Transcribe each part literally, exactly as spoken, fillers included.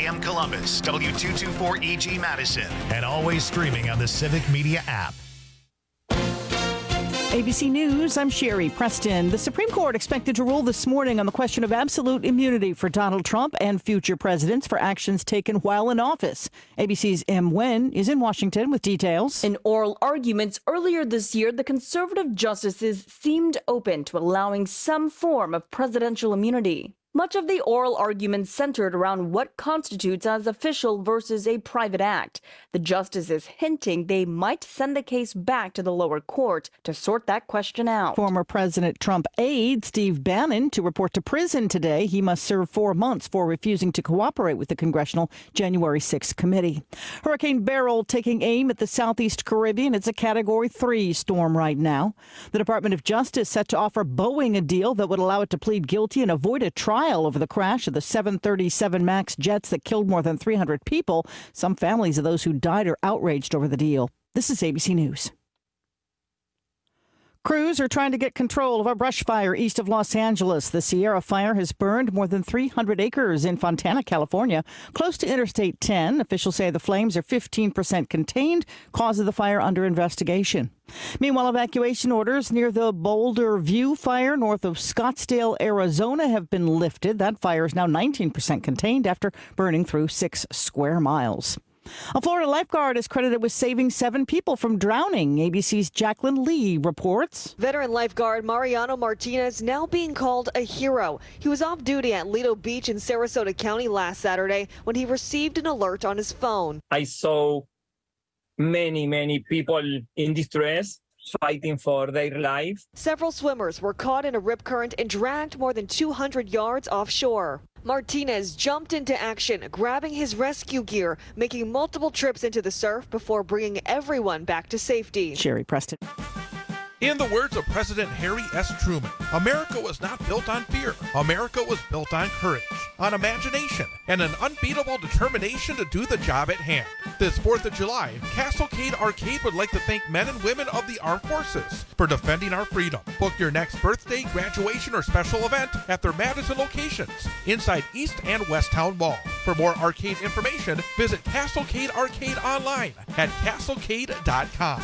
M Columbus, W two twenty-four E G Madison, and always streaming on the Civic Media app. A B C News, I'm Sherry Preston. The Supreme Court expected to rule this morning on the question of absolute immunity for Donald Trump and future presidents for actions taken while in office. A B C's Em Nguyen is in Washington with details. In oral arguments earlier this year, the conservative justices seemed open to allowing some form of presidential immunity. Much of the oral argument centered around what constitutes as official versus a private act. The justices hinting they might send the case back to the lower court to sort that question out. Former President Trump aide Steve Bannon to report to prison today. He must serve four months for refusing to cooperate with the congressional January sixth committee. Hurricane Beryl taking aim at the southeast Caribbean. It's a Category three storm right now. The Department of Justice set to offer Boeing a deal that would allow it to plead guilty and avoid a trial over the crash of the seven thirty-seven MAX jets that killed more than three hundred people. Some families of those who died are outraged over the deal. This is A B C News. Crews are trying to get control of a brush fire east of Los Angeles. The Sierra Fire has burned more than three hundred acres in Fontana, California, close to Interstate ten. Officials say the flames are fifteen percent contained. Cause of the fire under investigation. Meanwhile, evacuation orders near the Boulder View fire north of Scottsdale, Arizona have been lifted. That fire is now nineteen percent contained after burning through six square miles. A Florida lifeguard is credited with saving seven people from drowning. A B C's Jacqueline Lee reports. Veteran lifeguard Mariano Martinez now being called a hero. He was off duty at Lido Beach in Sarasota County last Saturday when he received an alert on his phone. I saw many, many people in distress, fighting for their life. Several swimmers were caught in a rip current and dragged more than two hundred yards offshore. Martinez jumped into action, grabbing his rescue gear, making multiple trips into the surf before bringing everyone back to safety. Sherry Preston. In the words of President Harry S. Truman, America was not built on fear. America was built on courage, on imagination, and an unbeatable determination to do the job at hand. This fourth of July, Castlecade Arcade would like to thank men and women of the armed forces for defending our freedom. Book your next birthday, graduation, or special event at their Madison locations inside East and West Town Mall. For more arcade information, visit Castlecade Arcade online at castlecade dot com.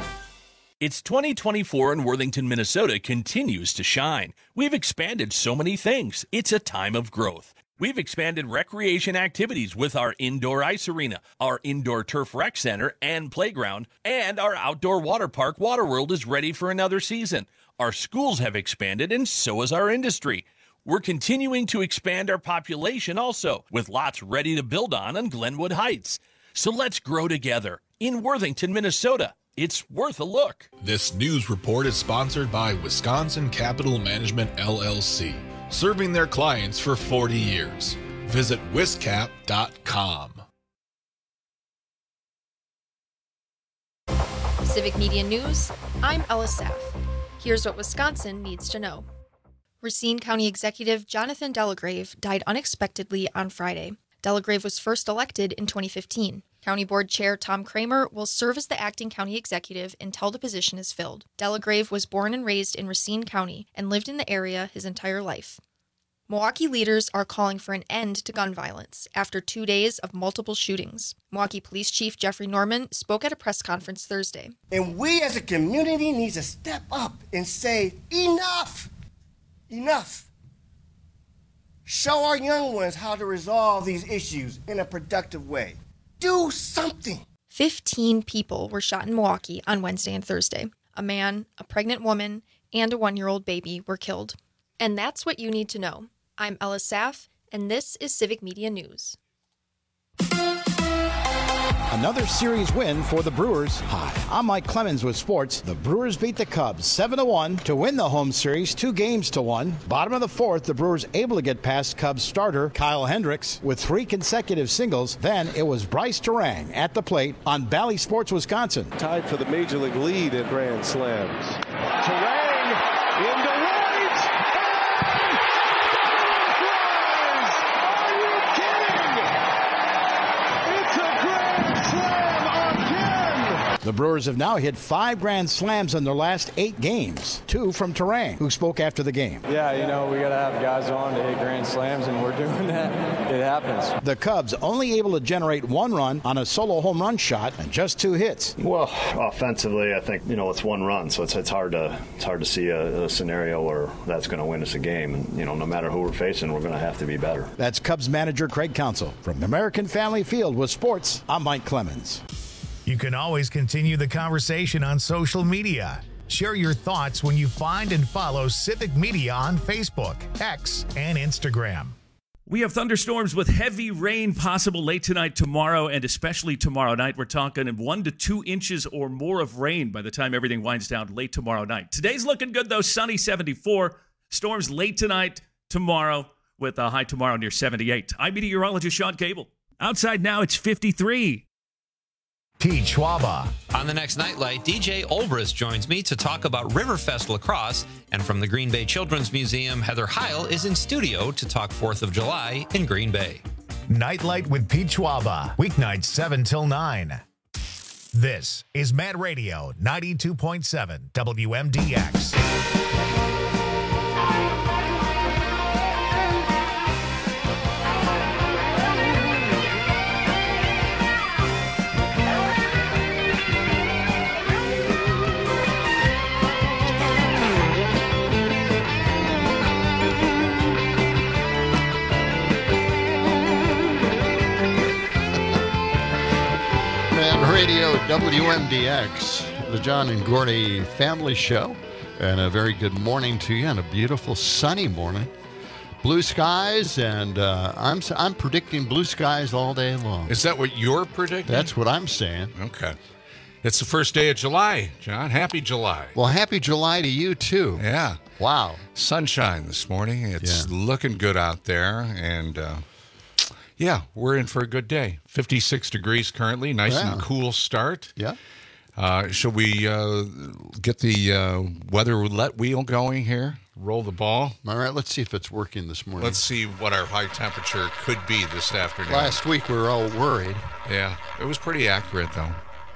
It's twenty twenty-four and Worthington, Minnesota continues to shine. We've expanded so many things. It's a time of growth. We've expanded recreation activities with our indoor ice arena, our indoor turf rec center and playground, and our outdoor water park Waterworld is ready for another season. Our schools have expanded and so has our industry. We're continuing to expand our population also, with lots ready to build on in Glenwood Heights. So let's grow together in Worthington, Minnesota. It's worth a look. This news report is sponsored by Wisconsin Capital Management, L L C, serving their clients for forty years. Visit wiscap dot com. Civic Media News, I'm Ella Saff. Here's what Wisconsin needs to know. Racine County Executive Jonathan Delagrave died unexpectedly on Friday. Delagrave was first elected in twenty fifteen. County Board Chair Tom Kramer will serve as the acting county executive until the position is filled. Delagrave was born and raised in Racine County and lived in the area his entire life. Milwaukee leaders are calling for an end to gun violence after two days of multiple shootings. Milwaukee Police Chief Jeffrey Norman spoke at a press conference Thursday. And we as a community need to step up and say, enough, enough. Show our young ones how to resolve these issues in a productive way. Do something. Fifteen people were shot in Milwaukee on Wednesday and Thursday. A man, a pregnant woman, and a one-year-old baby were killed. And that's what you need to know. I'm Ella Saff, and this is Civic Media News. Another series win for the Brewers. Hi, I'm Mike Clemens with sports. The Brewers beat the Cubs seven to one to win the home series, two games to one. Bottom of the fourth, the Brewers able to get past Cubs starter Kyle Hendricks with three consecutive singles. Then it was Bryce Turang at the plate on Bally Sports Wisconsin. Tied for the Major League lead in Grand Slams. Turang into right. The Brewers have now hit five grand slams in their last eight games, two from Terang, who spoke after the game. Yeah, you know, we got to have guys on to hit grand slams, and we're doing that. It happens. The Cubs only able to generate one run on a solo home run shot and just two hits. Well, offensively, I think, you know, it's one run, so it's it's hard to it's hard to see a, a scenario where that's going to win us a game. And, you know, no matter who we're facing, we're going to have to be better. That's Cubs manager Craig Counsell. From American Family Field with Sports, I'm Mike Clemens. You can always continue the conversation on social media. Share your thoughts when you find and follow Civic Media on Facebook, X, and Instagram. We have thunderstorms with heavy rain possible late tonight, tomorrow, and especially tomorrow night. We're talking one to two inches or more of rain by the time everything winds down late tomorrow night. Today's looking good, though. Sunny, seventy-four. Storms late tonight, tomorrow, with a high tomorrow near seventy-eight. I'm meteorologist Sean Cable. Outside now, it's fifty-three. Pete Schwaba. On the next Nightlight, D J Olbrist joins me to talk about Riverfest Lacrosse. And from the Green Bay Children's Museum, Heather Heil is in studio to talk fourth of July in Green Bay. Nightlight with Pete Schwaba. Weeknights seven till nine. This is Mad Radio ninety-two point seven W M D X. Radio W M D X, the John and Gordy Family Show, and a very good morning to you on a beautiful sunny morning. Blue skies, and uh, I'm I'm predicting blue skies all day long. Is that what you're predicting? That's what I'm saying. Okay. It's the first day of July, John. Happy July. Well, happy July to you, too. Yeah. Wow. Sunshine this morning. It's Yeah. looking good out there, and... Uh, Yeah, we're in for a good day. fifty-six degrees currently. Nice Yeah. and cool start. Yeah. Uh, should we uh, get the uh, weather roulette wheel going here? Roll the ball? All right, let's see if it's working this morning. Let's see what our high temperature could be this afternoon. Last week we were all worried. Yeah, it was pretty accurate, though.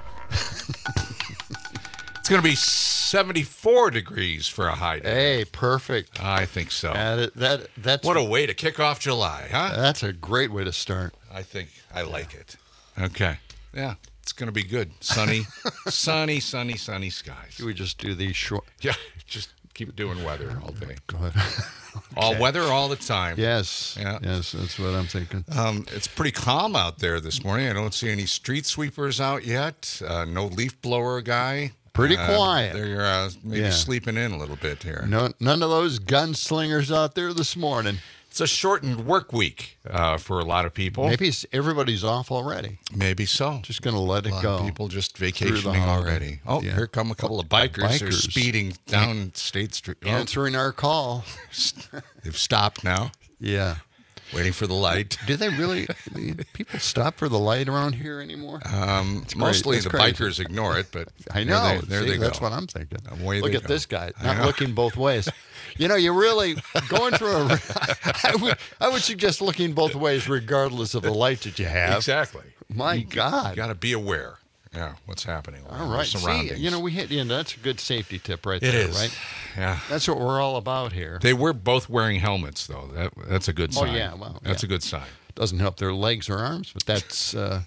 It's going to be seventy-four degrees for a high day. Hey, perfect. I think so. That, that, that's What a way to kick off July, huh? That's a great way to start. I think I like it. Okay. Yeah, it's going to be good. Sunny, sunny, sunny, sunny skies. Should we just do these short? Yeah, just keep doing weather all day. Go ahead. All Okay. weather all the time. Yes. Yeah. Yes, that's what I'm thinking. Um, it's pretty calm out there this morning. I don't see any street sweepers out yet. Uh, no leaf blower guy. Pretty Uh, quiet. They're uh, maybe Yeah. sleeping in a little bit here. No, none of those gunslingers out there this morning. It's a shortened work week uh, for a lot of people. Maybe it's, everybody's off already. Maybe so. Just going to let A it lot go. of people just through the vacationing holiday. already. Oh, Yeah. here come a couple of bikers. They're Bikers. speeding down State Street. Oh, Answering our call. they've stopped now, Yeah. waiting for the light. Do they really? People stop for the light around here anymore? Um, It's mostly crazy. the It's crazy. bikers ignore it, but I there know. they, there See, they go. that's what I'm thinking. Away Look they at go. this guy, I not know. looking both ways. You know, you're really going through a. I would, I would suggest looking both ways, regardless of the light that you have. Exactly. My You God. got to be aware. Yeah, what's happening around All your right. See, surroundings. you know, we hit. You know, that's a good safety tip right It there, is. right? Yeah. That's what we're all about here. They were both wearing helmets, though. That that's a good Oh, sign. yeah, well, that's yeah. a good sign. Doesn't help their legs or arms, but that's uh,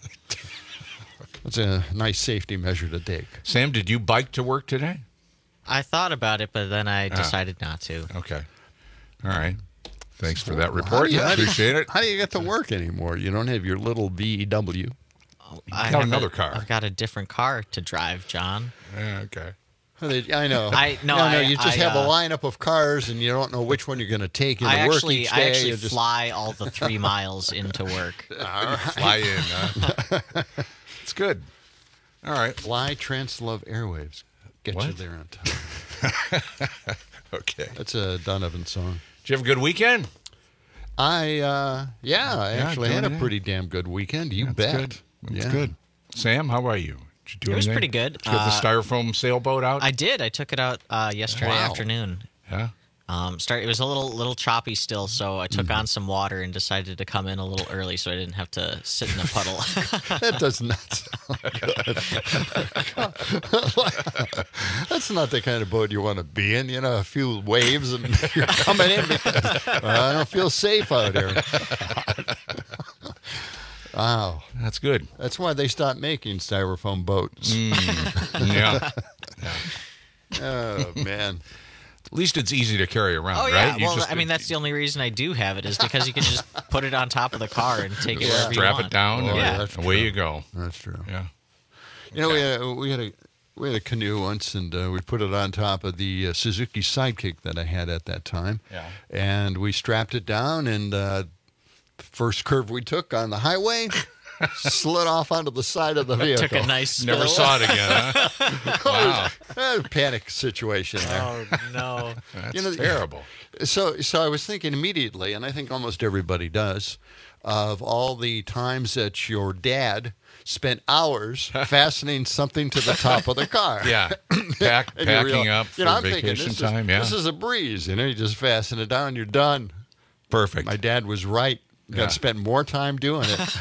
that's a nice safety measure to take. Sam, did you bike to work today? I thought about it, but then I Ah. decided not to. Okay. All right. Thanks for that How report. do you- how do you- Appreciate it. How do you get to work anymore? You don't have your little V E W. I got have another a- car. I've got a different car to drive, John. Yeah, okay. I know. I- no, no, no, I- you just I, have uh, a lineup of cars, and you don't know which one you're going to take into I work actually, each I day. actually You just- fly all the three miles into work. Fly in, huh? It's good. All right. Fly Translove Airwaves. Get you What? there on time. Okay. That's a Donovan song. Did you have a good weekend? I, uh, yeah, I Yeah, actually had a doing it. pretty damn good weekend. You That's bet. good. That's Yeah. good. Sam, how about you? Did you do It was anything? pretty good. Did you have the Uh, styrofoam sailboat out? I did. I took it out uh, yesterday Wow. afternoon. yeah. Um, start. It was a little little choppy still, so I took Mhm. on some water and decided to come in a little early, so I didn't have to sit in a puddle. That does not sound good. That's not the kind of boat you want to be in. You know, a few waves and you're coming in because uh, I don't feel safe out here. Wow. That's good. That's why they stopped making styrofoam boats. Mm, yeah. Oh, man. At least it's easy to carry around, Oh yeah, right? You well, just I mean that's the only reason I do have it is because you can just put it on top of the car and take it Just wherever you strap want. it down, Oh, and yeah, that's away true. you go. That's true. Yeah. You know, we had, a, we had a we had a canoe once, and uh, we put it on top of the uh, Suzuki Sidekick that I had at that time. Yeah. And we strapped it down, and uh, the first curve we took on the highway slid off onto the side of the vehicle. Took a nice Never spill. saw it again, huh? Wow. Uh, panic situation there. Oh no, That's You know, terrible. So, so I was thinking immediately, and I think almost everybody does, of all the times that your dad spent hours fastening something to the top of the car. Yeah. Pack, And you packing realize- up you for know, I'm thinking, vacation this time. Is, Yeah. This is a breeze. You know, you just fasten it down, you're done. Perfect. My dad was right. Got to Yeah. spend more time doing it.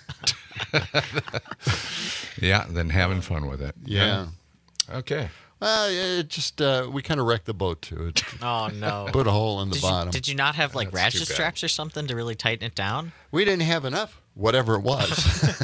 Yeah, then having fun with it. Yeah. Okay. Well, it just uh, we kind of wrecked the boat too. It Oh no! put a hole in the did bottom. You, did you not have like That's too ratchet bad. straps or something to really tighten it down? We didn't have enough, whatever it was,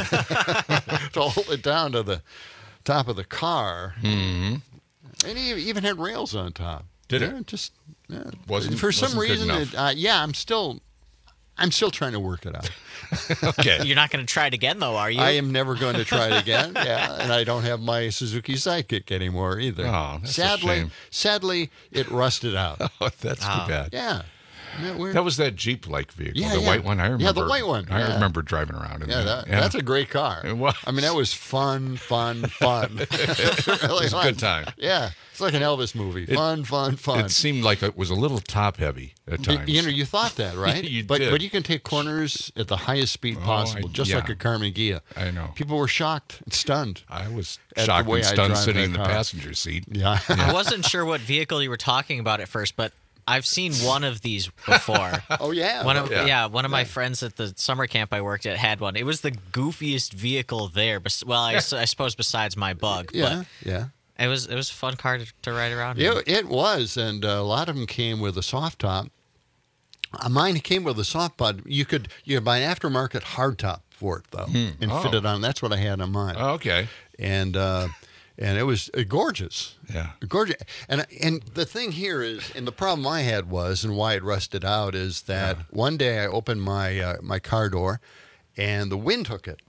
to hold it down to the top of the car. Mm-hmm. And it even had rails on top. Did Yeah, it? Just yeah. Wasn't- for some wasn't good reason. enough. It, uh, yeah, I'm still, I'm still trying to work it out. Okay. You're not going to try it again, though, are you? I am never going to try it again. Yeah, and I don't have my Suzuki Sidekick anymore either. Oh, that's a sadly, shame. sadly, it rusted out. Oh, that's Oh. too bad. Yeah. Isn't that weird? That was that Jeep-like vehicle, Yeah, the yeah. white one. I remember. Yeah, the white one. I Yeah. remember driving around in Yeah, that. that, that's a great car. It was. I mean, that was fun, fun, fun. It really It was a good time. Yeah, it's like an Elvis movie. It- Fun, fun, fun. It seemed like it was a little top-heavy at Y- times. You know, you thought that, right? You but did. but you can take corners at the highest speed Oh, possible, I- just yeah. like a Carmen Ghia. I know. People were shocked and stunned. I was At the shocked way and I stunned drive sitting that in the car. passenger seat. Yeah. I wasn't sure what vehicle you were talking about at first, but I've seen one of these before. Oh yeah. One of, Yeah. yeah. one of my friends at the summer camp I worked at had one. It was the goofiest vehicle there. Bes- well, I, s- I suppose besides my Bug. Yeah. Yeah. But it was it was a fun car to, to ride around. Yeah, in. it was, and uh, a lot of them came with a soft top. Uh, mine came with a soft pod. You could you could buy an aftermarket hard top for it though, and Oh. fit it on. That's what I had on mine. Oh, okay. and uh, and it was uh, gorgeous. Yeah. Gorgeous. And and the thing here is, and the problem I had was, and why it rusted out is that one day I opened my uh, my car door, and the wind took it.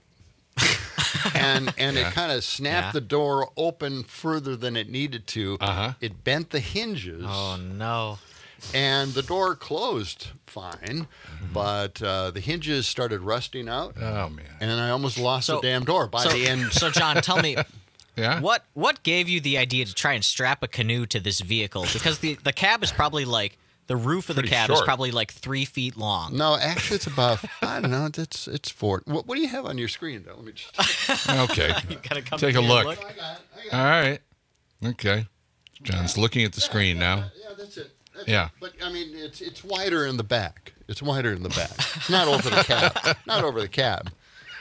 and and Yeah. it kind of snapped Yeah. the door open further than it needed to. Uh-huh. It bent the hinges. Oh no! And the door closed fine, but uh, the hinges started rusting out, Oh, man. and I almost lost So- the damn door by So, the end. so John, tell me, Yeah? what what gave you the idea to try and strap a canoe to this vehicle? Because the the cab is probably like the roof of the Pretty cab is short. probably like three feet long. No, actually, it's about I don't know. It's it's four. What, what do you have on your screen? Though? Let me just. Okay. You gotta come Take here a and look. look. I got it. I got All right. Okay. John's looking at the screen now. it. Yeah, that's it. That's Yeah. it. But I mean, it's it's wider in the back. It's wider in the back. It's not over the cab. Not over the cab.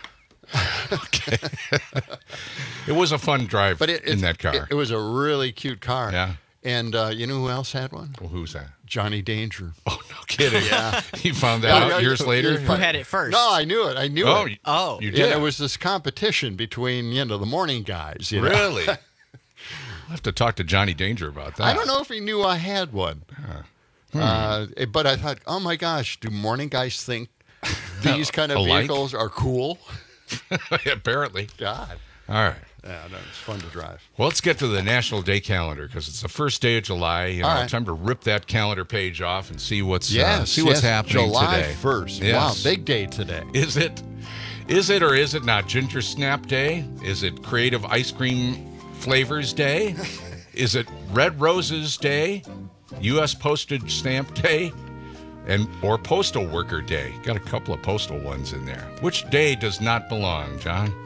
It was a fun drive But it, in it's- that car. It, it was a really cute car. Yeah. And uh, you know who else had one? Well, who's that? Johnny Danger. Oh, no kidding. Yeah. You found that Yeah, out yeah, years you- later? you- Who had it first? No, I knew it. I knew Oh, it. you- Oh, you Yeah, did? there was this competition between you know the morning guys. You know? Really? I'll have to talk to Johnny Danger about that. I don't know if he knew I had one. Hmm. Uh, but I thought, oh my gosh, do morning guys think these kind of Alike? vehicles are cool? Apparently. God. All right. Yeah, no, it's fun to drive. Well, let's get to the National Day calendar because it's the first day of July. You know, All right. time to rip that calendar page off and see what's uh, Yes, see what's yes, happening July today. first. Yes. Wow, big day today. Is it? Is it or is it not Ginger Snap Day? Is it Creative Ice Cream Flavors Day? Is it Red Roses Day? U S Postage Stamp Day? And or Postal Worker Day? Got a couple of postal ones in there. Which day does not belong, John?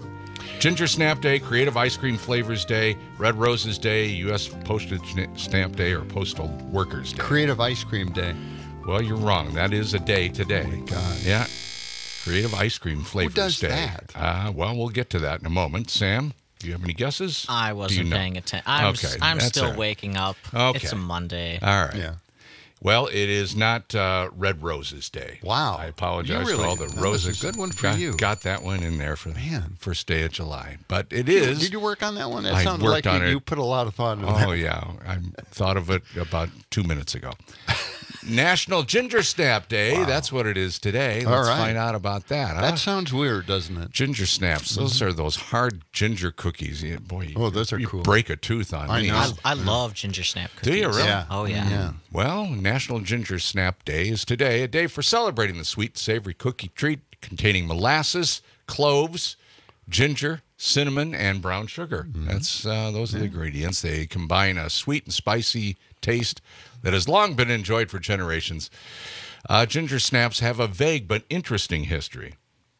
Ginger Snap Day, Creative Ice Cream Flavors Day, Red Roses Day, U S Postage Stamp Day, or Postal Workers Day. Creative Ice Cream Day. Well, you're wrong. That is a day today. Oh, my God. Yeah. Creative Ice Cream Flavors Who does Day. that? Uh, well, we'll get to that in a moment. Sam, do you have any guesses? I wasn't Do you know? paying attention. I'm, Okay, s- I'm that's still all right. waking up. Okay. It's a Monday. All right. Yeah. Well, it is not uh, Red Roses Day. Wow. I apologize You for really- all the that was a roses. good one for got, you. Got that one in there for Man. the first day of July. But it is. Did you work on that one? It I sounded worked like on you, it. you put a lot of thought into that. Oh, yeah. I thought of it about two minutes ago. National Ginger Snap Day. Wow. That's what it is today. All Let's right. find out about that. Huh? That sounds weird, doesn't it? Ginger snaps. Those are those hard ginger cookies. Yeah, boy, you, Oh, those are you cool. break a tooth on I these. know. I, I love ginger snap cookies. Do you really? Yeah. Oh, yeah. Yeah. Well, National Ginger Snap Day is today, a day for celebrating the sweet, savory cookie treat containing molasses, cloves, ginger, cinnamon, and brown sugar. Mm-hmm. That's uh, those are the ingredients. They combine a sweet and spicy taste that has long been enjoyed for generations. Uh, ginger snaps have a vague but interesting history.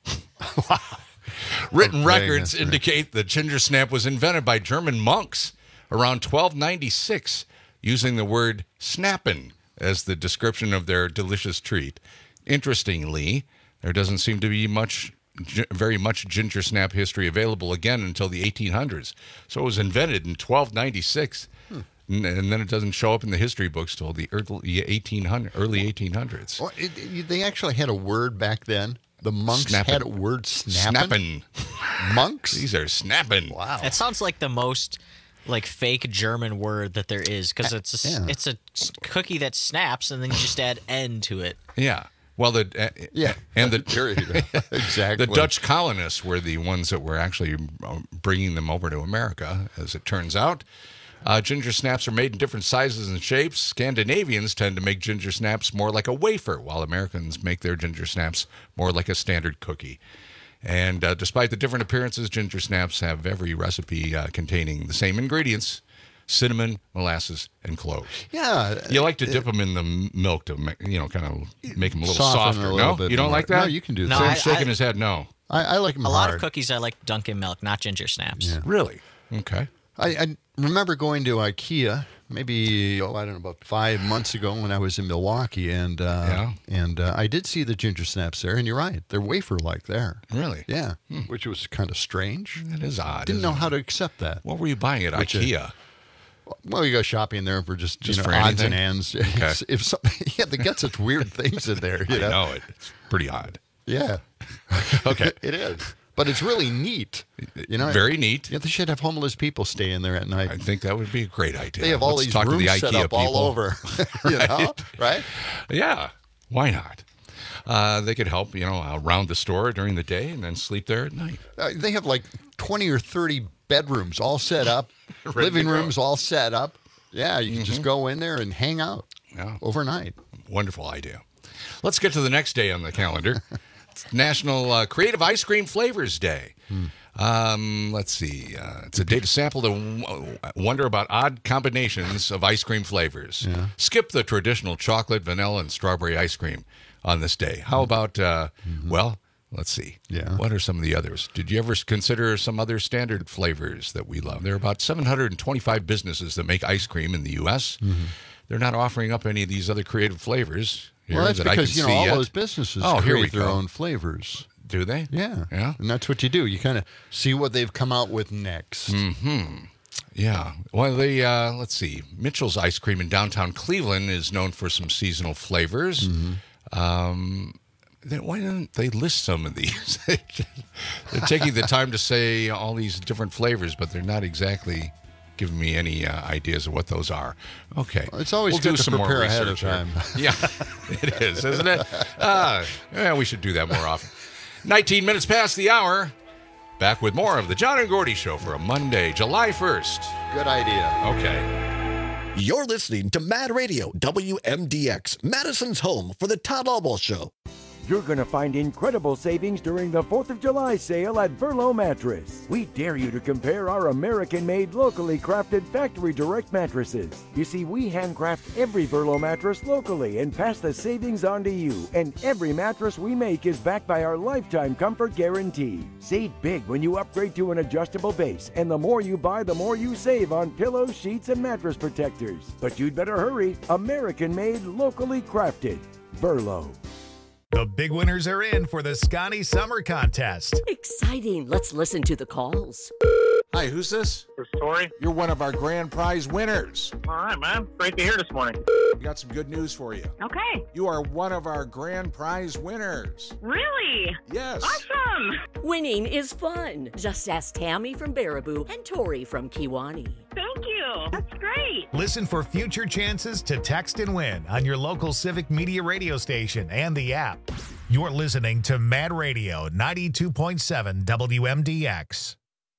Written A vague records history. indicate the ginger snap was invented by German monks around twelve ninety-six, using the word snappin' as the description of their delicious treat. Interestingly, there doesn't seem to be much, gi- very much ginger snap history available again until the eighteen hundreds. So it was invented in twelve ninety-six, n- and then it doesn't show up in the history books till the early eighteen hundred, early eighteen hundreds. Well, it, it- they actually had a word back then. The monks Snappin'. had a word snapping. Snappin'. Monks? These are snapping. Wow. That sounds like the most like fake German word that there is because it's a, s- Yeah. it's a s- cookie that snaps and then you just add N to it. Yeah. Well, the uh, Yeah. and the Period. Exactly. the Dutch colonists were the ones that were actually uh, bringing them over to America. As it turns out, uh, ginger snaps are made in different sizes and shapes. Scandinavians tend to make ginger snaps more like a wafer, while Americans make their ginger snaps more like a standard cookie. And uh, despite the different appearances, ginger snaps have every recipe uh, containing the same ingredients: cinnamon, molasses, and cloves. Yeah. You like to dip them in the m- milk to, ma- you know, kind of make them a little Soften softer. a little No, bit you don't more. like that? No, you can do No, that. Sam's I- shaking I- his head. No, I, I like them A hard. lot of cookies I like Dunkin' Milk, not ginger snaps. Yeah. really. Okay. I, I remember going to IKEA maybe, oh, I don't know, about five months ago when I was in Milwaukee, and uh, Yeah. and uh, I did see the ginger snaps there, and you're right, they're wafer-like there. Really? Yeah, which was kind of strange. That is odd. Didn't isn't know it? how to accept that. What were you buying at Which, uh, IKEA? Well, you go shopping there for just, Just you know, for odds anything? and ends. Okay. If some, yeah, they get such weird things in there. You I know? know it. It's pretty odd. Yeah. Okay. It is. But it's really neat. You know, Very neat. Yeah, they should have homeless people stay in there at night. I think that would be a great idea. They have all Let's these talk to rooms the set IKEA up all people. over. You know, right? Yeah. Why not? Uh, they could help, you know, around the store during the day and then sleep there at night. Uh, they have like twenty or thirty bedrooms all set up, Ready living to go. rooms all set up. Yeah, you can just go in there and hang out Yeah. overnight. Wonderful idea. Let's get to the next day on the calendar. It's National uh, Creative Ice Cream Flavors Day. Um, let's see. Uh, it's a day to sample to w- wonder about odd combinations of ice cream flavors. Skip the traditional chocolate, vanilla, and strawberry ice cream on this day. How about, uh, well, let's see. Yeah. What are some of the others? Did you ever consider some other standard flavors that we love? There are about seven hundred twenty-five businesses that make ice cream in the U S They're not offering up any of these other creative flavors here Well, that's that I because can you know see all yet. those businesses Oh, here we create their go. own flavors. Do they? Yeah, Yeah. and that's what you do. You kind of see what they've come out with next. Hmm. Yeah. Well, the uh, let's see. Mitchell's Ice Cream in downtown Cleveland is known for some seasonal flavors. Um, then why don't they list some of these? They're taking the time to say all these different flavors, but they're not exactly giving me any uh, ideas of what those are. Okay. Well, it's always we'll good do to some more prepare ahead of research here. time. Yeah, it is, isn't it? Uh, yeah, we should do that more often. nineteen minutes past the hour. Back with more of the John and Gordy Show for a Monday, July first. Good idea. Okay. You're listening to Mad Radio, W M D X, Madison's home for the Todd Albaugh Show. You're going to find incredible savings during the fourth of July sale at Verlo Mattress. We dare you to compare our American-made, locally crafted factory direct mattresses. You see, we handcraft every Verlo mattress locally and pass the savings on to you. And every mattress we make is backed by our lifetime comfort guarantee. Save big when you upgrade to an adjustable base, and the more you buy, the more you save on pillows, sheets, and mattress protectors. But you'd better hurry. American-made, locally crafted. Verlo. The big winners are in for the Scotty Summer Contest. Exciting. Let's listen to the calls. Hi, who's this? This is Tori. You're one of our grand prize winners. All right, man. Great to hear this morning. We got some good news for you. Okay. You are one of our grand prize winners. Really? Yes. Awesome. Winning is fun. Just ask Tammy from Baraboo and Tori from Kiwani. Thank you. That's great. Listen for future chances to text and win on your local Civic Media radio station and the app. You're listening to Mad Radio ninety-two point seven W M D X.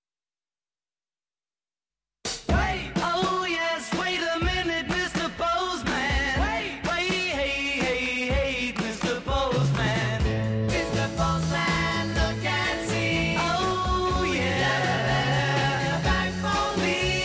Wait, oh yes, wait a minute, Mister Postman. Wait, wait, hey, hey, hey, Mister Postman. Mister Postman, look and see. Oh yeah, back for me.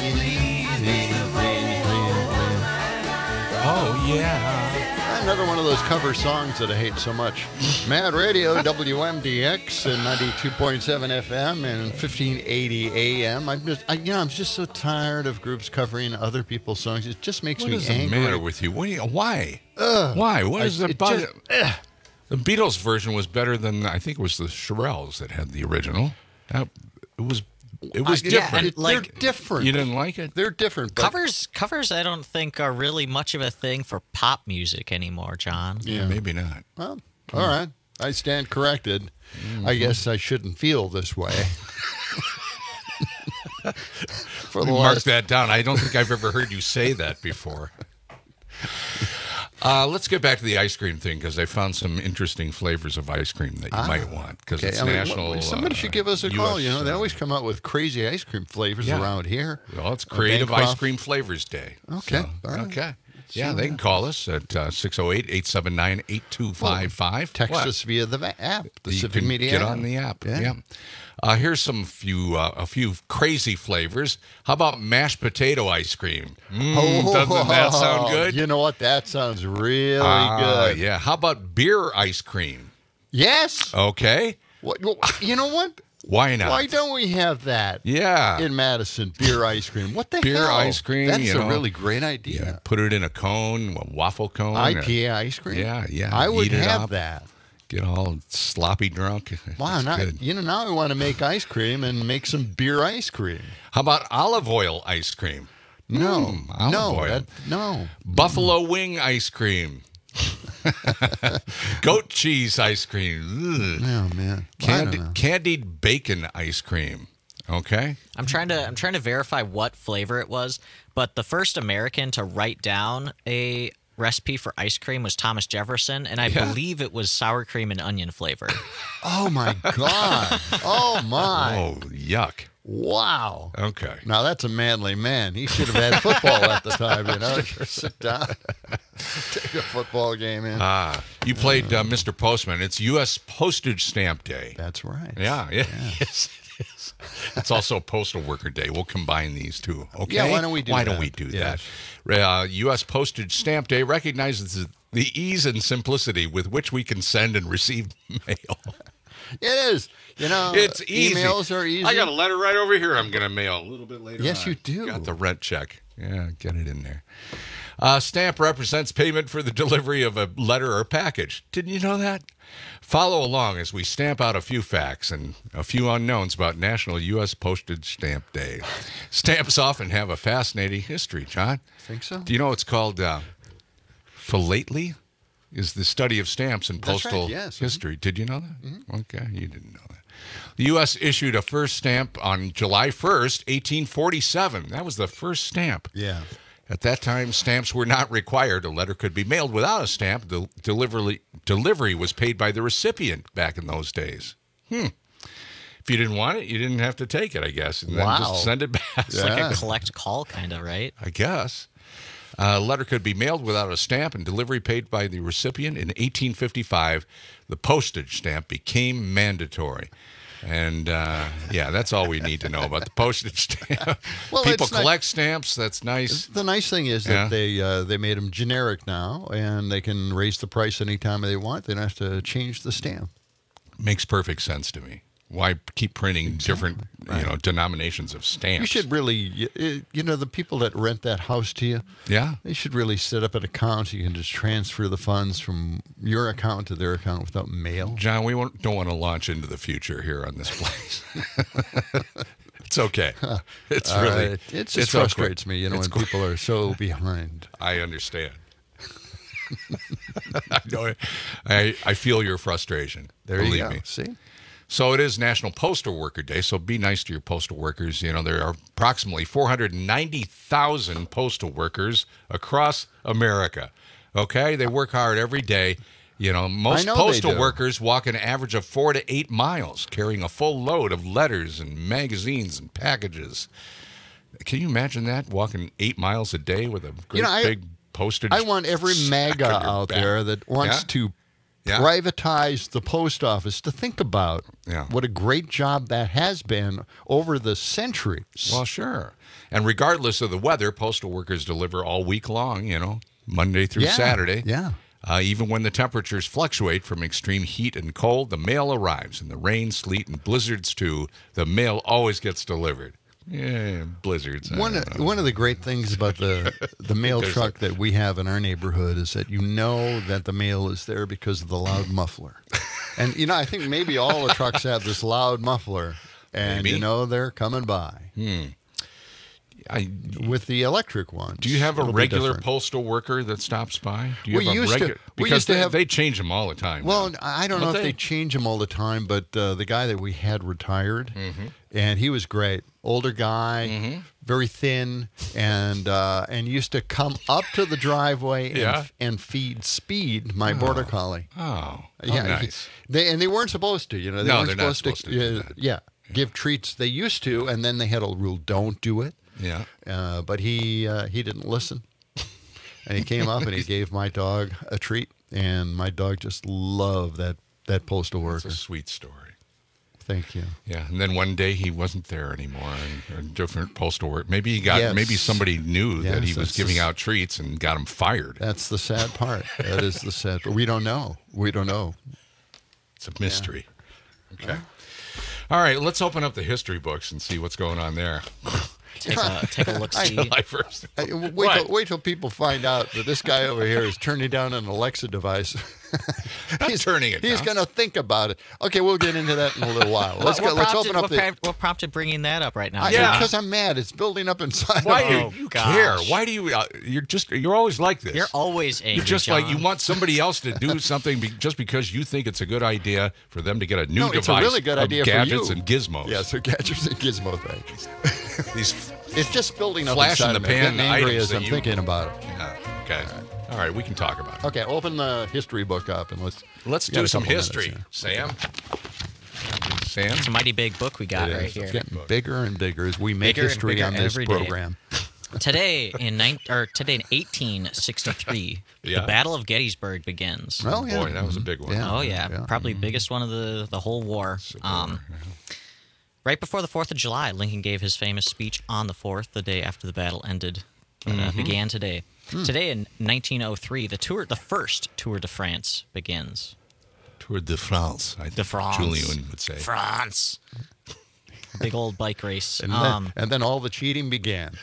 Oh, yeah. Another one of those cover songs that I hate so much. Mad Radio, W M D X, and ninety-two point seven F M and fifteen eighty A M. I'm just, I, you know, I'm just so tired of groups covering other people's songs. It just makes What me is angry. the matter with you? What do you why? Ugh. Why? What is I- it it about just- it? The Beatles version was better than, I think it was the Shirelles that had the original. That, it was it was I- yeah, different. it- they're different. You didn't like it? They're different. But Covers, covers, I don't think are really much of a thing for pop music anymore, John. Yeah. Maybe not. Well, all right. I stand corrected. I guess I shouldn't feel this way. For the Mark last- that down. I don't think I've ever heard you say that before. Uh, let's get back to the ice cream thing because I found some interesting flavors of ice cream that you Ah, might want because okay. it's I mean, national. well, somebody uh, should give us a U S, call. You know, they uh, always come out with crazy ice cream flavors Yeah. around here. Well, it's Uh, Creative Ice Bancroft. Cream Flavors Day. Okay. So, All right. Okay. See Yeah, what they can call us at uh, six oh eight, eight seven nine, eight two five five. Text What? us via the va- app, the You Civic can Media get app. on the app. Yeah. Yeah. Uh, here's some few uh, a few crazy flavors. How about mashed potato ice cream? Mm, doesn't that sound good? You know what? That sounds really Ah, good. Yeah. How about beer ice cream? Yes. Okay. What, well, you know what? Why not? Why don't we have that? Yeah. In Madison, beer ice cream. What the Beer hell? ice cream. That's you a know. really great idea. Yeah, put it in a cone, a waffle cone. I or- P A ice cream. Yeah, yeah. I would Eat it have up, that. Get all sloppy drunk. Wow, It's now, good. you know, now I want to make ice cream and make some beer ice cream. How about olive oil ice cream? No, Mm, olive no, oil. that, no. Buffalo wing ice cream. Goat cheese ice cream. Ugh. Oh man, Candi- I don't know. candied bacon ice cream. Okay. I'm trying to I'm trying to verify what flavor it was, but the first American to write down a recipe for ice cream was Thomas Jefferson, and I Yeah. believe it was sour cream and onion flavor. Oh my god! Oh my! Oh, yuck. Wow. Okay. Now that's a manly man. He should have had football at the time. You know, sit down, take a football game in. Ah, you played uh, Mister Postman. It's U S Postage Stamp Day. That's right. Yeah, yeah. Yes, it is. It's also Postal Worker Day. We'll combine these two. Okay. Yeah, why don't we do Why that? don't we do Yes. that? Uh, U S Postage Stamp Day recognizes the ease and simplicity with which we can send and receive mail. It is. You know, It's easy. Emails are easy. I got a letter right over here. I'm going to mail a little bit later. Yes, on. you do. Got the rent check. Yeah, get it in there. Uh, stamp represents payment for the delivery of a letter or package. Didn't you know that? Follow along as we stamp out a few facts and a few unknowns about National U S Postage Stamp Day. Stamps often have a fascinating history, John. Think so? Do you know it's called uh, philately? Is the study of stamps in That's right, postal yes. history. Did you know that? Okay, you didn't know that. The U S issued a first stamp on July first, eighteen forty-seven. That was the first stamp. Yeah. At that time, stamps were not required. A letter could be mailed without a stamp. The delivery, delivery was paid by the recipient back in those days. Hmm. If you didn't want it, you didn't have to take it, I guess, and then Wow. just send it back. It's like a collect call kind of, right? I guess. A letter could be mailed without a stamp and delivery paid by the recipient. In eighteen fifty-five, the postage stamp became mandatory. And, uh, yeah, that's all we need to know about the postage stamp. Well, People it's not- collect stamps. That's nice. The nice thing is Yeah. that they uh, they made them generic now, and they can raise the price anytime they want. They don't have to change the stamp. Makes perfect sense to me. Why keep printing different, you know, denominations of stamps? You should really, you, you know, the people that rent that house to you, Yeah. they should really set up an account. You can just transfer the funds from your account to their account without mail. John, we won't, don't want to launch into the future here on this place. It's okay. It's All really, right. It just it's frustrates okay. me, you know, It's when qu- people are so behind. I understand. I know. I I feel your frustration. There Believe you go. me. See? So it is National Postal Worker Day, so be nice to your postal workers. You know, there are approximately four hundred ninety thousand postal workers across America. Okay? They work hard every day. You know, most know they postal do. workers walk an average of four to eight miles, carrying a full load of letters and magazines and packages. Can you imagine that, walking eight miles a day with a great You know, I- big postage I want every sack MAGA on your out back? there that wants Yeah? to Yeah. privatize the post office to think about Yeah. what a great job that has been over the centuries. Well, sure. And regardless of the weather, postal workers deliver all week long, you know, Monday through Yeah, Saturday. yeah. Uh, even when the temperatures fluctuate from extreme heat and cold, the mail arrives. In the rain, sleet, and blizzards, too, the mail always gets delivered. Yeah, blizzards. I One don't of, know. one of the great things about the the mail There's truck that we have in our neighborhood is that you know that the mail is there because of the loud muffler. And, you know, I think maybe all the trucks have this loud muffler, and Maybe. you know they're coming by. Hmm. I, With the electric ones. do you have a it'll be regular different. postal worker that stops by? Do you We have a used to- regu- we Because used to they, have- they change them all the time. Well, now. I don't know Don't if they change them all the time, but uh, the guy that we had retired, Mm-hmm. and he was great. Older guy, very thin, and uh, and used to come up to the driveway and, Yeah. and feed Speed, my border collie. Oh, yeah, oh, he- nice. they and they weren't supposed to, you know. They No, weren't they're not supposed, supposed to do uh, yeah, give treats. They used to, and then they had a rule: don't do it. Yeah. Uh, but he uh, he didn't listen, and he came up and he gave my dog a treat, and my dog just loved that that postal It's worker. a sweet story. Thank you. Yeah, and then one day he wasn't there anymore, and a different postal work. Maybe he got. Yes. Maybe somebody knew that Yes, he was that's giving the- out treats and got him fired. That's the sad part. That is the sad. But we don't know. We don't know. It's a mystery. Okay. All right, let's open up the history books and see what's going on there. Take a, take a look, I see. know. July first. Hey, wait, What? till, wait till people find out that this guy over here is turning down an Alexa device. Not he's turning it He's down. going to think about it. Okay, we'll get into that in a little while. Let's what, go. Let's prompted, open up what, the. pro- what prompted bringing that up right now? I, Yeah. Because I'm mad. It's building up inside. Why of do me. Oh, you gosh. care? Why do you? Uh, you're just. You're always like this. You're always angry. You're just like you John. want somebody else to do something be, just because you think it's a good idea for them to get a new No, device. it's a really good of idea gadgets for you. and gizmos. Yeah, so gadgets and gizmo things. These It's just building up flash in inside the of me. I'm pan getting angry items as that I'm you- thinking about it. Yeah. Okay. All right, we can talk about it. Okay, open the history book up and let's Let's we got do a some couple minutes history, here. Sam. Sam. It's a mighty big book we got It right is. here. It's getting bigger and bigger as we make Bigger and history bigger on this every day. program. Today in nine, or today in eighteen sixty-three, Yeah. the Battle of Gettysburg begins. Well, yeah. Boy, that was a big one. Yeah. Oh yeah, Yeah. probably biggest one of the the whole war. Um, right before the Fourth of July, Lincoln gave his famous speech on the fourth, the day after the battle ended. Uh, Mm-hmm. Began today. Hmm. Today in nineteen oh three, the tour, the first Tour de France begins. Tour de France. I De France. Julian would say. France. Big old bike race. And, Um, then, and then all the cheating began.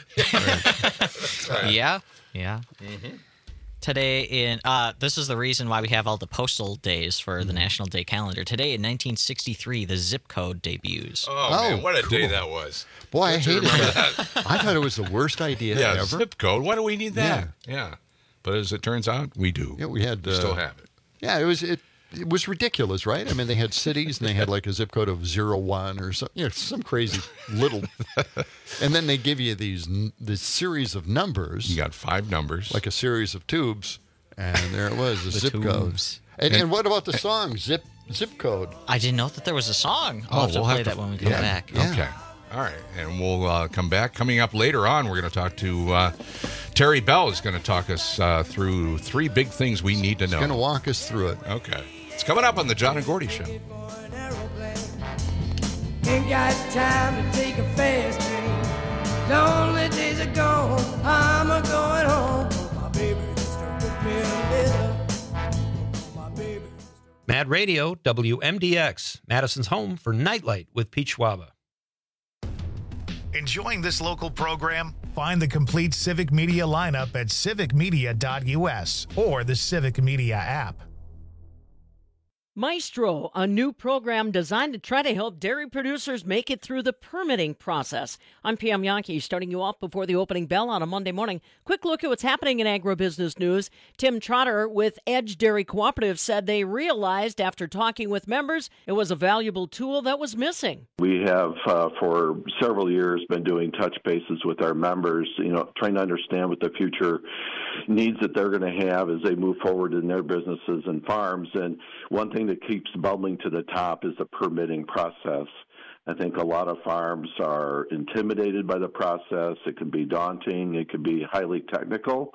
Yeah, yeah. Today in uh, this is the reason why we have all the postal days for the National Day calendar. Today in nineteen sixty-three, the zip code debuts. Oh, Oh, man, what a day cool. that was. Boy, I Don't you hated remember that. I thought it was the worst idea Yeah, ever. zip code. Why do we need that? Yeah. But as it turns out, we do. Yeah, we had. We uh, still have it. Yeah, it was it. It was ridiculous, right? I mean, they had cities and they had like a zip code of zero one or some, you know, some crazy little. And then they give you these n- this series of numbers. You got five numbers. Like a series of tubes, and there it was, the, The zip code. tubes. And, And- and what about the song Zip Zip Code? I didn't know that there was a song. I'll Oh, have to we'll play have to- that when we come yeah. back. Yeah. Okay. All right. And we'll uh, come back. Coming up later on, we're going to talk to uh, Terry Bell is going to talk us uh, through three big things we need to know. He's going to walk us through it. Okay. It's coming up on the John and Gordy Show. Ain't got time to take a fast train. Lonely days are gone. I'm a going home. My baby just took me a little. Mad Radio, W M D X, Madison's home for Nightlight with Pete Schwaba. Enjoying this local program? Find the complete Civic Media lineup at civic media dot U S or the Civic Media app. Maestro, a new program designed to try to help dairy producers make it through the permitting process. I'm Pam Yankee, starting you off before the opening bell on a Monday morning. Quick look at what's happening in agribusiness news. Tim Trotter with Edge Dairy Cooperative said they realized after talking with members it was a valuable tool that was missing. We have uh, for several years been doing touch bases with our members, you know, trying to understand what the future needs that they're going to have as they move forward in their businesses and farms. And one thing that keeps bubbling to the top is the permitting process. I think a lot of farms are intimidated by the process. It can be daunting. It can be highly technical.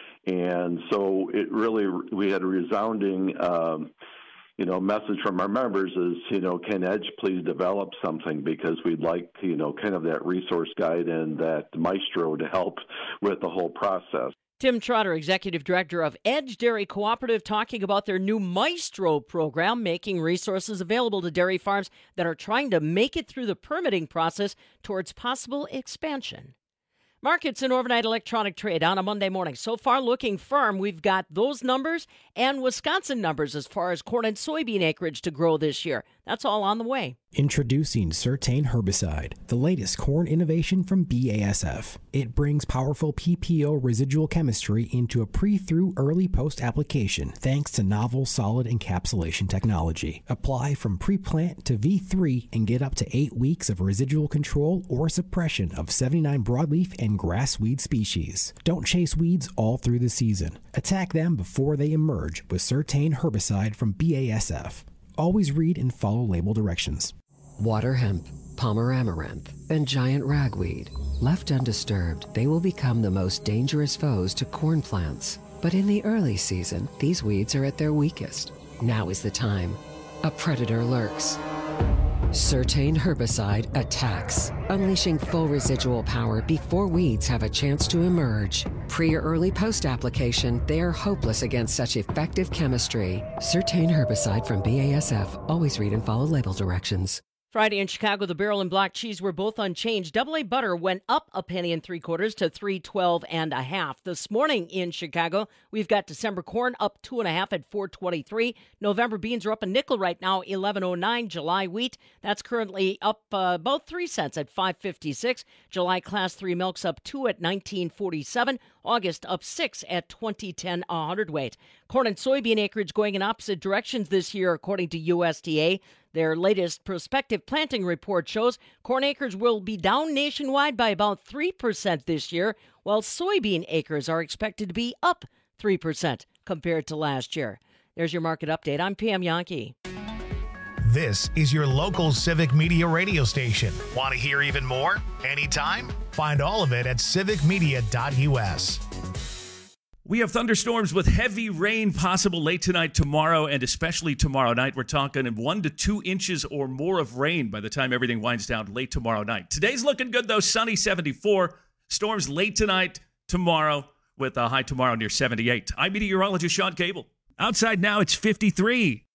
And so it really, we had a resounding, um, you know, message from our members is, you know, can Edge please develop something, because we'd like, you know, kind of that resource guide and that Maestro to help with the whole process. Tim Trotter, Executive Director of Edge Dairy Cooperative, talking about their new Maestro program, making resources available to dairy farms that are trying to make it through the permitting process towards possible expansion. Markets and overnight electronic trade on a Monday morning. So far looking firm. We've got those numbers and Wisconsin numbers as far as corn and soybean acreage to grow this year. That's all on the way. Introducing Certain Herbicide, the latest corn innovation from B A S F. It brings powerful P P O residual chemistry into a pre-through early post application thanks to novel solid encapsulation technology. Apply from pre-plant to V three and get up to eight weeks of residual control or suppression of seventy-nine broadleaf and grass weed species. Don't chase weeds all through the season. Attack them before they emerge with Certain Herbicide from B A S F. Always read and follow label directions. Water hemp, Palmer amaranth, and giant ragweed. Left undisturbed, they will become the most dangerous foes to corn plants. But in the early season, these weeds are at their weakest. Now is the time. A predator lurks. Certain Herbicide attacks, unleashing full residual power before weeds have a chance to emerge. Pre or early post application, they are hopeless against such effective chemistry. Certain Herbicide from B A S F. Always read and follow label directions. Friday in Chicago, the barrel and block cheese were both unchanged. Double A butter went up a penny and three quarters to three twelve and a half. This morning in Chicago, we've got December corn up two and a half at four twenty-three. November beans are up a nickel right now, eleven oh nine. July wheat, that's currently up uh, about three cents at five fifty-six. July class three milks up two at nineteen forty-seven. August up six at twenty ten a hundredweight. Corn and soybean acreage going in opposite directions this year, according to U S D A. Their latest prospective planting report shows corn acres will be down nationwide by about three percent this year, while soybean acres are expected to be up three percent compared to last year. There's your market update. I'm Pam Yankee. This is your local Civic Media radio station. Want to hear even more? Anytime? Find all of it at civic media dot U S. We have thunderstorms with heavy rain possible late tonight, tomorrow, and especially tomorrow night. We're talking one to two inches or more of rain by the time everything winds down late tomorrow night. Today's looking good, though. Sunny, seventy-four. Storms late tonight, tomorrow, with a high tomorrow near seventy-eight. I'm meteorologist Sean Cable. Outside now, it's fifty-three.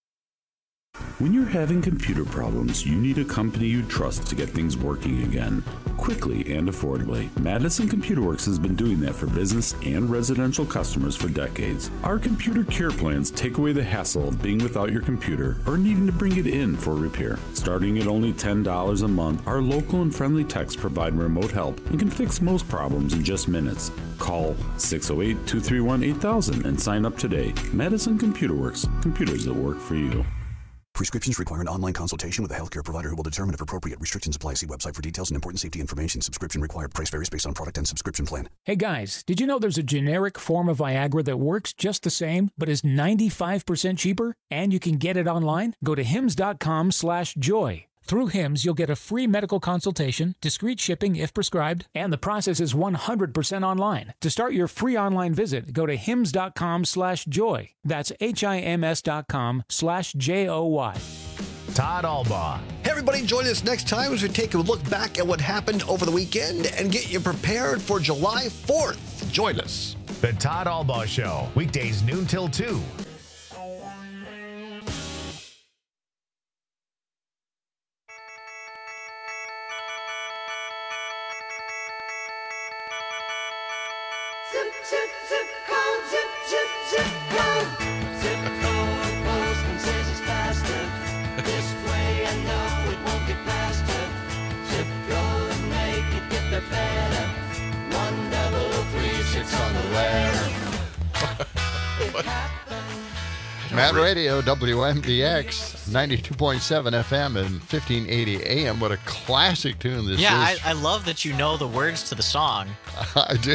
When you're having computer problems, you need a company you trust to get things working again, quickly and affordably. Madison Computer Works has been doing that for business and residential customers for decades. Our computer care plans take away the hassle of being without your computer or needing to bring it in for repair. Starting at only ten dollars a month, our local and friendly techs provide remote help and can fix most problems in just minutes. Call six oh eight, two three one, eight thousand and sign up today. Madison Computer Works, computers that work for you. Prescriptions require an online consultation with a healthcare provider who will determine if appropriate. Restrictions apply. See website for details and important safety information. Subscription required. Price varies based on product and subscription plan. Hey guys, did you know there's a generic form of Viagra that works just the same, but is ninety-five percent cheaper? And you can get it online? Go to hims dot com slash joy. Through HIMS, you'll get a free medical consultation, discreet shipping if prescribed, and the process is one hundred percent online. To start your free online visit, go to hims.com slash joy. That's H-I-M-S dot com slash J-O-Y. Todd Albaugh. Hey, everybody, join us next time as we take a look back at what happened over the weekend and get you prepared for July fourth. Join us. The Todd Albaugh Show, weekdays noon till two. Zip, zip, zip code, zip, zip, zip code. Zip code, postman says it's faster. This way I know it won't get faster. Zip code, make it get there better. One double three six on the ladder. Mad Radio, W M D X, ninety-two point seven F M and fifteen eighty A M. What a classic tune this yeah, is. I, I love that you know the words to the song. I do.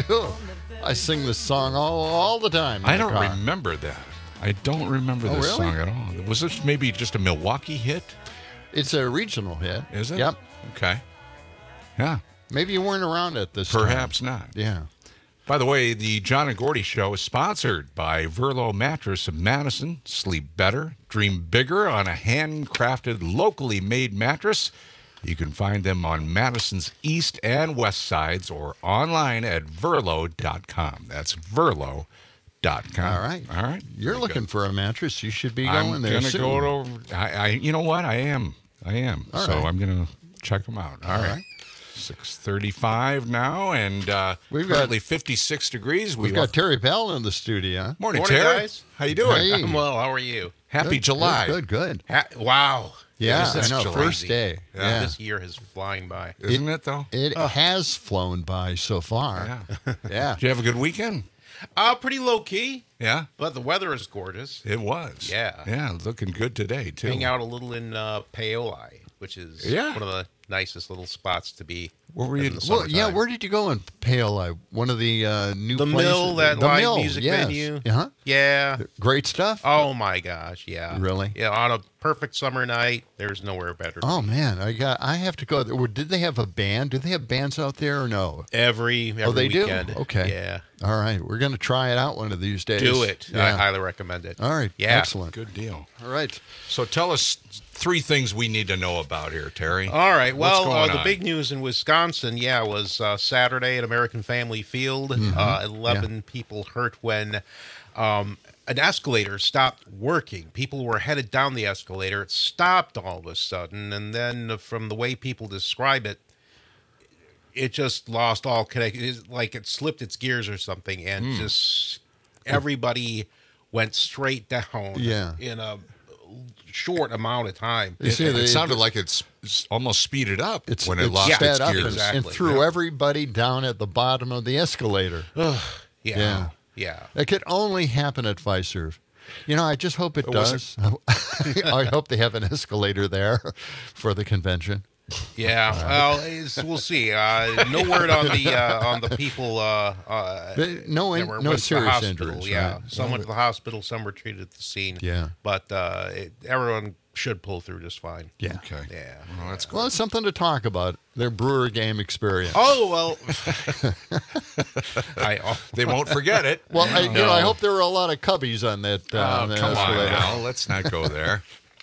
I sing this song all, all the time. in I the don't car. remember that. I don't remember Oh, this really? song at all. Was this maybe just a Milwaukee hit? It's a regional hit. Is it? Yep. Okay. Yeah. Maybe you weren't around at this Perhaps time. not. Yeah. By the way, the John and Gordy Show is sponsored by Verlo Mattress of Madison. Sleep better, dream bigger on a handcrafted, locally made mattress. You can find them on Madison's east and west sides or online at verlo dot com. That's verlo dot com. All right. All right. You're Very looking good. for a mattress. You should be going I'm there gonna soon. go over. I, I, you know what? I am. I am. All so right. I'm gonna check them out. All, All right. right. six thirty-five now, and uh, We've got- currently fifty-six degrees. We've We got love- Terry Pell in the studio. Morning, Morning, Terry. guys. How you doing? Hey. I'm well. How are you? Happy Good, July. Good, good. good. Ha- wow. Yeah, This is I know. crazy. First day. Yeah. This year is flying by. Isn't it, though? It has flown by so far. Yeah. Yeah. Did you have a good weekend? Uh, pretty low key, Yeah. but the weather is gorgeous. It was. Yeah. Yeah, looking good today, too. Hang out a little in uh, Paoli, which is Yeah. one of the nicest little spots to be. Where were you? in the Well, yeah, summertime. where did you go in Paoli? One of the uh, new The places? Mill, that the live Mill, music yes. venue. Uh-huh. Yeah. Great stuff. Oh my gosh, yeah. Really? Yeah, on a perfect summer night, there's nowhere better. to Oh be. man, I got. I have to go. there. Or Did they have a band? Do they have bands out there or no? Every every oh, they weekend. do. Okay. Yeah. All right, we're going to try it out one of these days. Do it. I Yeah. highly recommend it. All right. Yeah. Excellent. Good deal. All right. So tell us three things we need to know about here, Terry. All right. What's Well, uh, going the on? big news in Wisconsin, yeah, was uh, Saturday at American Family Field. Mhm. Uh, Eleven people hurt when um, an escalator stopped working. People were headed down the escalator. It stopped all of a sudden, and then uh, from the way people describe it, it just lost all connection. It's like it slipped its gears or something, and Hmm. just everybody went straight down. Yeah. In a short amount of time. You It, see, it they- sounded like it's, it's almost speeded up It's when it it's lost sped its up gears. and, Exactly. and threw Yeah. everybody down at the bottom of the escalator. Ugh, Yeah. yeah. Yeah. It could only happen at Fiserv. You know, I just hope it Oh, was does. I hope they have an escalator there for the convention. Yeah, well, it's, we'll see. Uh, no word on the uh, on the people. Uh, uh, But no in- that were no went to the serious hospital. injuries, Yeah, right? some No. went to the hospital, some were treated at the scene. Yeah. but uh, it, everyone should pull through just fine. Yeah. Okay. Yeah. Well, that's good. Well, it's something to talk about. Their Brewer game experience. Oh well, I oh, They won't forget it. Well, I, you know, No. I hope there were a lot of cubbies on that. Uh, Oh, on that come on escalator. now. Let's not go there.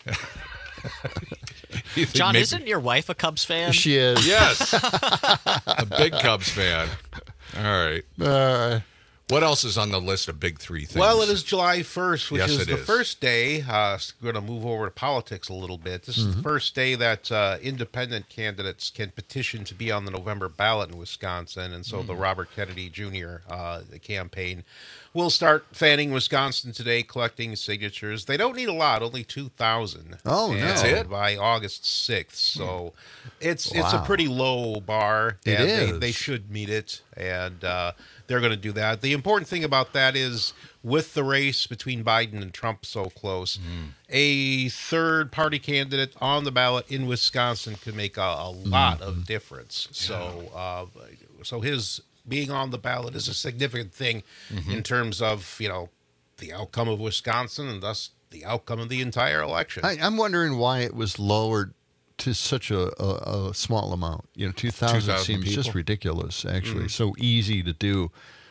You think John, maybe- isn't your wife a Cubs fan? She is. Yes. A big Cubs fan. All right. Uh, What else is on the list of big three things? well, it is July first, which Yes, is it the is. first day. Uh, we're going to move over to politics a little bit. This is the first day that uh, independent candidates can petition to be on the November ballot in Wisconsin, and so the Robert Kennedy Junior Uh, the campaign will start fanning Wisconsin today, collecting signatures. They don't need a lot, only two thousand. Oh, no. That's it? By August sixth, so it's it's a Wow. pretty low bar. It and They, is. they should meet it, and uh, they're going to do that. The important thing about that is, with the race between Biden and Trump so close, a third party candidate on the ballot in Wisconsin could make a, a lot of difference. So, uh, so his being on the ballot is a significant thing in terms of, you know, the outcome of Wisconsin and thus the outcome of the entire election. I, I'm wondering why it was lowered to such a, a, a small amount. You know, two thousand seems people? just ridiculous, actually. Mm. So easy to do.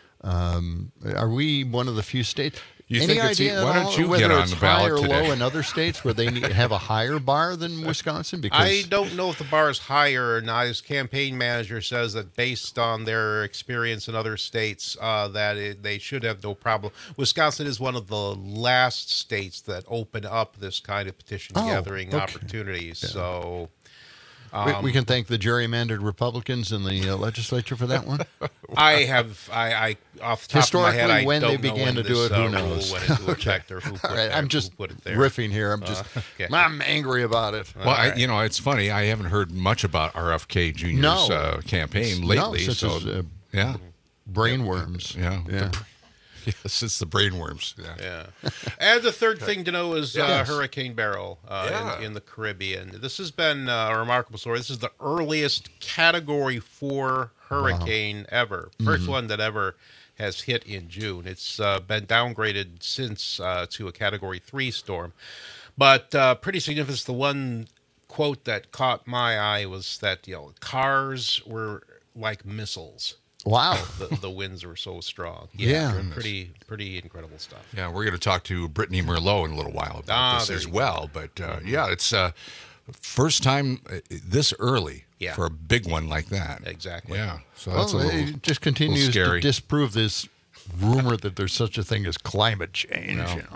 Um, are we one of the few states? You Any think it's e- idea why at don't all you whether get on it's the ballot high or today? low in other states where they need, have a higher bar than Wisconsin? Because I don't know if the bar is higher or not. His campaign manager says that based on their experience in other states, uh, that it, they should have no problem. Wisconsin is one of the last states that open up this kind of petition Oh, gathering okay. opportunities. Yeah. So we, um, we can thank the gerrymandered Republicans in the uh, legislature for that one. I have, I, I off the top of my head, Historically, I when don't they know began when to this, do it, uh, who rule knows? went into Okay. effect or who put All right, there- I'm who just put it there. riffing here. I'm just, Uh, okay. I'm angry about it. Well, I, you know, it's funny. I haven't heard much about R F K Junior's No. uh, campaign No, lately. since so, his, uh, yeah, brainworms. Yeah, Yeah. The- yes, it's the brainworms. Yeah. Yeah. And the third thing to know is uh, Yes. Hurricane Beryl uh, Yeah. in, in the Caribbean. This has been uh, a remarkable story. This is the earliest Category four hurricane ever. First Mhm. one that ever has hit in June. It's uh, been downgraded since uh, to a Category three storm. But uh, pretty significant. The one quote that caught my eye was that, you know, cars were like missiles. Wow. The, the winds were so strong. Yeah. Yeah. Pretty, pretty incredible stuff. Yeah, we're going to talk to Brittany Merlot in a little while about Ah, this there as you well. But uh, yeah, it's uh, first time uh, this early Yeah. for a big one like that. Exactly. Yeah, so Well, that's a little, it just continues little to scary. disprove this rumor that there's such a thing as climate change. No. You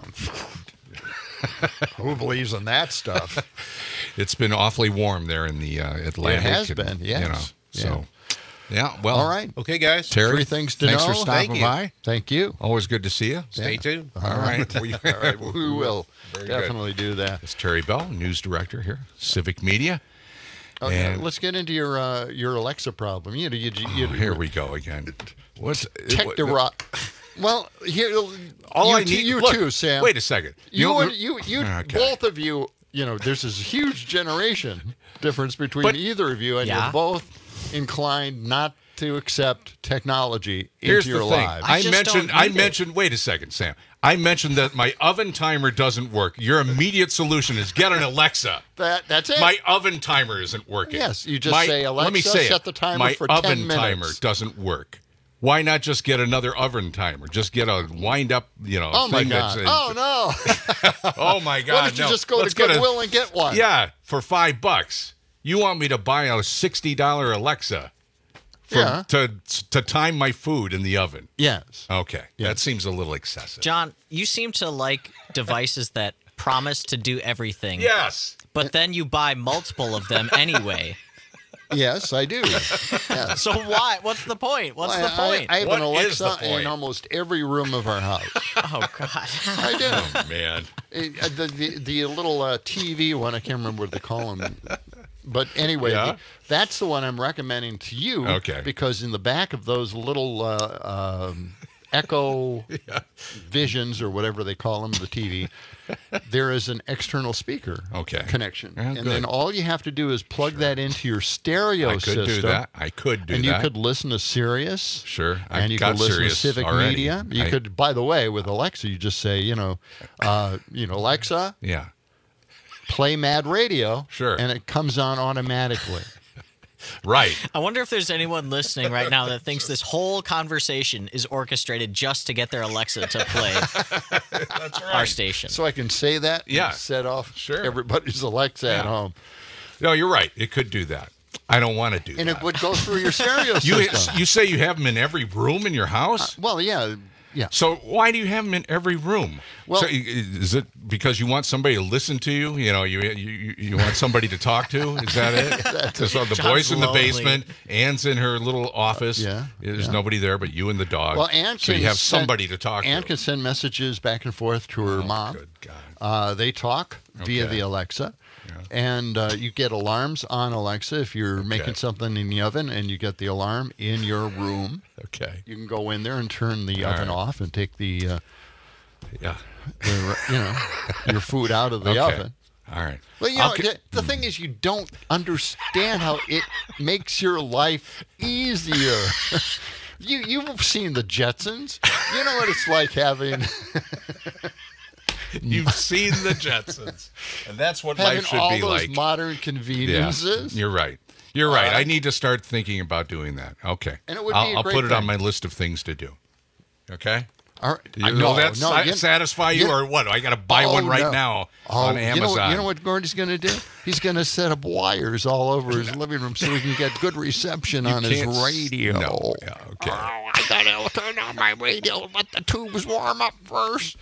know. Who believes in that stuff? It's been awfully warm there in the uh, Atlantic. It has and, been, yes. You know, Yeah. so yeah. Well, All right. Okay, guys. Terry, Three things to thanks know. for stopping Thank you. by. Thank you. Always good to see you. Stay Yeah. tuned. All right. We, All right, we will Very good. definitely do that. It's Terry Bell, news director here, Civic Media. Okay, And- let's get into your uh, your Alexa problem. You, you, you, you Oh, here we go again. What's Tech what- the rock. Well, here, All you, I two- need- you look, too, Sam. wait a second. You, You- and, you, you, Okay. both of you. You know, there's this huge generation difference between But- either of you, and Yeah. you're both inclined not to accept technology Here's into the your thing. lives. I, just mentioned. don't I need it. mentioned. Wait a second, Sam. I mentioned that my oven timer doesn't work. Your immediate solution is get an Alexa. that that's it. My oven timer isn't working. Yes, you just My- say, let me "Alexa, say set it. the timer My for ten oven minutes." timer doesn't work. Why not just get another oven timer? Just get a wind up, you know, Oh my thing God! that's. Oh no! oh my God! Why don't you no. just go Let's to get a- Goodwill and get one? Yeah, for five bucks. You want me to buy a sixty dollar Alexa for, Yeah. to to time my food in the oven? Yes. Okay, Yeah. that seems a little excessive. John, you seem to like devices that promise to do everything. Yes. But then you buy multiple of them anyway. Yes, I do. Yes. So why? What's the point? What's Well, the point? I, I have What an is the Alexa in point? almost every room of our house. oh God. I do. Oh man. It- uh, the, the the little uh, T V one, I can't remember what they call them. But anyway, Yeah? the- that's the one I'm recommending to you. Okay. Because in the back of those little uh, um, Echo Visions or whatever they call them, the T V, there is an external speaker Okay. connection. Yeah, and good. then all you have to do is plug that into your stereo I could system. do that. I could do and that. you could listen to Sirius. Sure. I And you got could listen Sirius to Civic already. Media. You I- could, by the way, with Alexa, you just say, you know, uh, you know, Alexa, Yeah. play Mad Radio. Sure. And it comes on automatically. Right. I wonder if there's anyone listening right now that thinks this whole conversation is orchestrated just to get their Alexa to play That's right. our station. So I can say that Yeah. and set off Sure. everybody's Alexa at Yeah. home. No, you're right. It could do that. I don't want to do And that. it would go through your stereo you system. you say you have them in every room in your house? Well, yeah. Yeah. So why do you have them in every room? Well- so is it because you want somebody to listen to you? You know, you you, you want somebody to talk to? Is that it? So the John's boy's in the lonely. basement. Anne's in her little office. Yeah, There's yeah. nobody there but you and the dog. Well, Ann so can you have send- somebody to talk Ann to. can send messages back and forth to her Oh, mom. good God. Uh, they talk via Okay. the Alexa. And uh, you get alarms on Alexa if you're making something in the oven and you get the alarm in your room. Okay. You can go in there and turn the All oven right. off and take the, uh, Yeah. the you know your food out of the Okay. oven. All right. Well, you know, Okay. the, the thing is, you don't understand how it makes your life easier. you you've seen the Jetsons. You know what it's like having. You've seen the Jetsons, and that's what Having life should all be those like. modern conveniences. Yeah, you're right. You're All right. right. I need to start thinking about doing that. Okay. And it would I'll, be a I'll great put it on thing. my list of things to do. Okay. All right. You, I- will no, that no, si- you- satisfy you, you- or what? I got to buy Oh, one right no. now Oh, on you Amazon. know, what- you know what Gordon's going to do? He's going to set up wires all over his living room so he can get good reception You on his can't s- radio. No. Yeah, okay. Oh, I got to turn on my radio and let the tubes warm up first.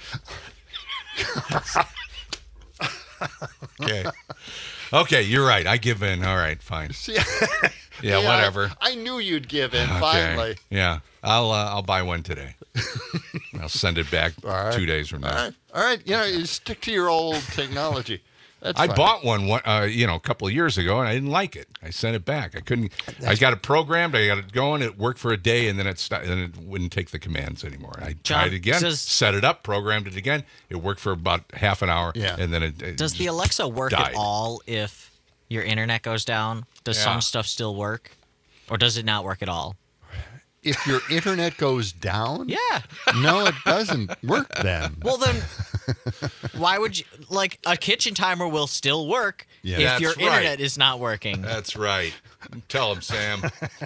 Okay. Okay, you're right. I give in. All right, fine. See, Yeah, whatever. I, I knew you'd give in Okay. finally. Yeah, I'll uh, I'll buy one today. I'll send it back All right. two days from now. All right. All right. You know, you stick to your old technology. That's I fine. bought one, one uh, you know, a couple of years ago, and I didn't like it. I sent it back. I couldn't. I got it programmed. I got it going. It worked for a day, and then it st- and it wouldn't take the commands anymore. I John, tried again, does- set it up, programmed it again. It worked for about half an hour, Yeah. and then it, it Does the just Alexa work died. at all if your internet goes down? Does Yeah. some stuff still work? Or does it not work at all? If your internet goes down, Yeah. no, it doesn't work then. Well, then, why would you, like, a kitchen timer will still work Yeah. if That's your right. internet is not working. That's right. Tell him, Sam.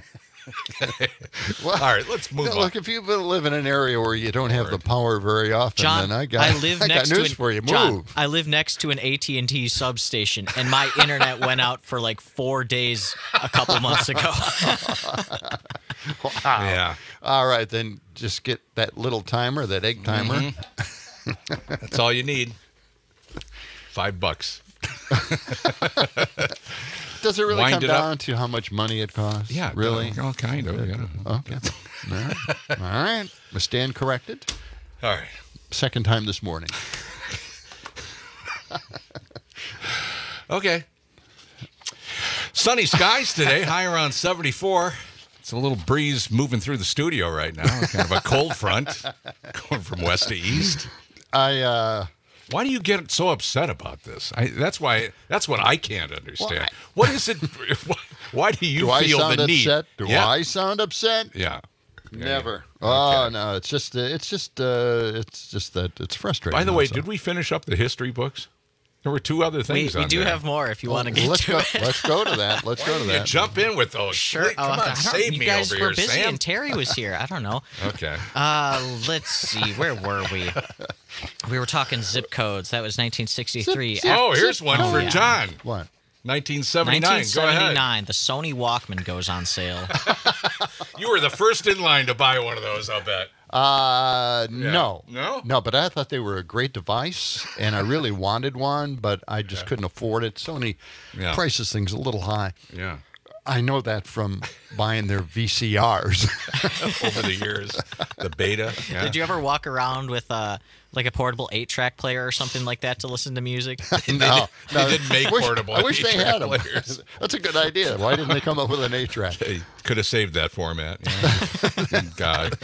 Well, All right, let's move you know, on. Look, if you live in an area where you don't have the power very often, John, then I got, I live I next got news to an, for you. John, Move. I live next to an A T and T substation, and my internet went out for like four days a couple months ago. Wow. Yeah. All right, then just get that little timer, that egg timer. Mm-hmm. That's all you need. Five bucks. Does it really Wind come it up. down to how much money it costs? Yeah, Really? Oh, kind of. Yeah. Okay. All right. All right. I stand corrected. All right. Second time this morning. Okay. Sunny skies today, high around seventy-four. It's a little breeze moving through the studio right now, kind of a cold front going from west to east. I, uh, Why do you get so upset about this? I, that's why. That's what I can't understand. Why? What is it? Why, why do you do I feel sound the need? upset? Do yeah. I sound upset? Yeah. Never. Yeah. Oh Okay. no, it's just uh, it's just uh, it's just that it's frustrating. By the way, that's all. did we finish up the history books? There were two other we things we on do there. have more if you want to Well, get let's to go. it. Let's go to that. Let's go to You that. jump in with those. Sure. Come Oh, on, I don't- save you me guys over were here, busy Sam. and Terry was here. I don't know. Okay. Uh, let's see. Where were we? We were talking zip codes. That was nineteen sixty-three. Zip- Oh, After- here's one for Yeah. John. What? nineteen seventy-nine. Go nineteen ahead. seventy-nine. The Sony Walkman goes on sale. You were the first in line to buy one of those, I'll bet. Uh, Yeah. no, No? no. But I thought they were a great device, and I really wanted one, but I just couldn't afford it. Sony Yeah. prices things a little high. Yeah. I know that from buying their V C Rs. Over the years, the beta. Yeah. Did you ever walk around with uh, like a portable eight-track player or something like that to listen to music? no, They no. didn't make I wish, portable I wish they eight-track had them. players. That's a good idea. Why didn't they come up with an eight track? They could have saved that format. Yeah. God.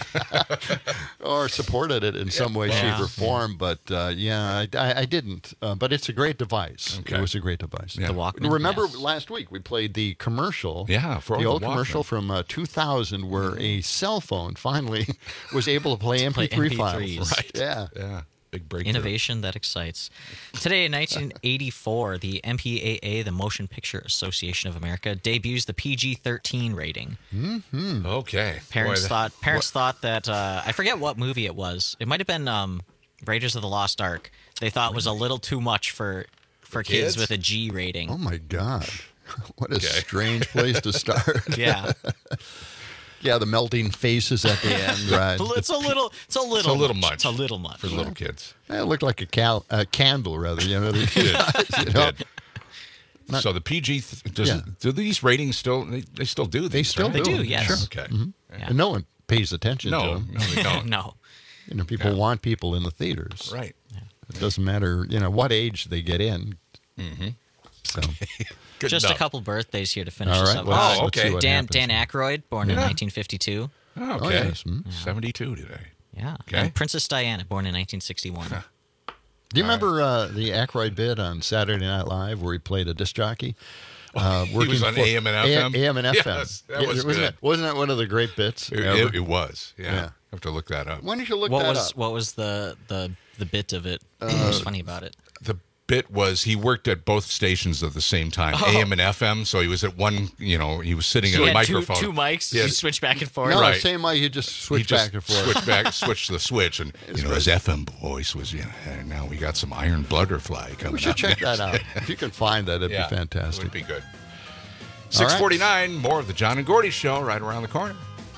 Or supported it in some way, Yeah. shape, or form. But uh, yeah, I, I, I didn't. Uh, but it's a great device. Okay. It was a great device. Yeah. The Walkman. Remember Yes. last week we played the commercial. Yeah, for the the old Walkman. commercial from uh, two thousand, where a cell phone finally was able to play M P three play files. M P threes. Right. Yeah. Yeah. Big breakthrough. Innovation that excites. Today in nineteen eighty-four, the M P A A, the Motion Picture Association of America, debuts the P G thirteen rating. Mm-hmm. Okay. Parents Boy, that- thought parents what- thought that uh, I forget what movie it was. It might have been um, Raiders of the Lost Ark. They thought was a little too much for for kids? kids? with a G rating. Oh my God. What a Okay. strange place to start. Yeah, Yeah, the melting faces at the end, right? it's a little, it's a little, It's a little much. It's a little much for little kids. It looked like a, cal- a candle, rather. You know, It did. you It know? did. So the P G, th- does Yeah. it, do these ratings still? They, they still do. They these, still right? They do, do. yes. Sure. Okay. Yeah. And no one pays attention to No, them. no, they don't. no. You know, people Yeah. want people in the theaters. Right. It doesn't matter, you know, what age they get in. Mm-hmm. So, Good Just enough. a couple birthdays here to finish all this right. up. Let's, Oh, let's okay. see what Dan happens. Dan Aykroyd, born in Yeah. nineteen fifty-two. Oh, Oh, okay. yes. Mm. seventy-two today. Yeah. Okay. And Princess Diana, born in nineteen sixty-one. Do you remember uh, the Aykroyd bit on Saturday Night Live where he played a disc jockey? Uh, He was on for- A M and F M? A M and F M. Yes, that Yeah, was wasn't good. That, wasn't that one of the great bits? It, ever? it, it was. Yeah. Yeah. have to look that up. Why don't you look what that was up? what was the the the bit of it? Uh, what was funny about it? The bit was he worked at both stations at the same time, Oh. A M and F M. So he was at one, you know, he was sitting So at he a had two- microphone. two mics, you switch back and forth? No, right. same way you just switch He just back and forth. Switch back, switch the switch, and you know his F M voice was, you know, and now we got some Iron Butterfly coming. We should up check next. that out. If you can find that, it'd Yeah, be fantastic. It would be good. All Six right. forty-nine. More of the John and Gordy Show right around the corner.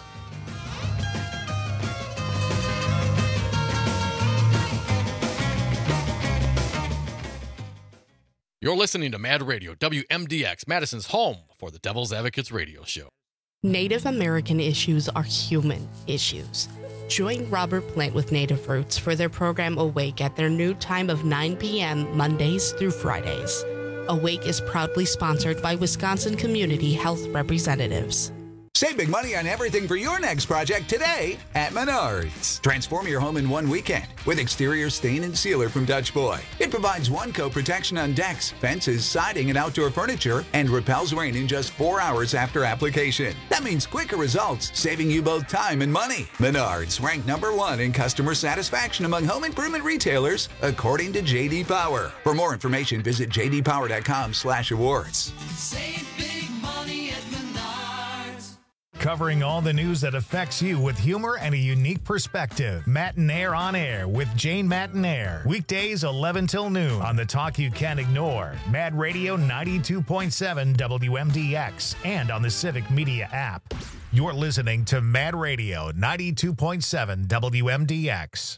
You're listening to Mad Radio, W M D X, Madison's home for the Devil's Advocates radio show. Native American issues are human issues. Join Robert Plant with Native Roots for their program Awake at their new time of nine p.m. Mondays through Fridays. Awake is proudly sponsored by Wisconsin Community Health Representatives. Save big money on everything for your next project today at Menards. Transform your home in one weekend with exterior stain and sealer from Dutch Boy. It provides one coat protection on decks, fences, siding, and outdoor furniture, and repels rain in just four hours after application. That means quicker results, saving you both time and money. Menards, ranked number one in customer satisfaction among home improvement retailers, according to J D Power. For more information, visit j d power dot com slash awards. Save big money at Menards. Covering all the news that affects you with humor and a unique perspective. Matinaire on Air with Jane Matinaire. Weekdays eleven till noon on the talk you can't ignore. Mad Radio ninety-two point seven W M D X and on the Civic Media app. You're listening to Mad Radio ninety-two point seven W M D X.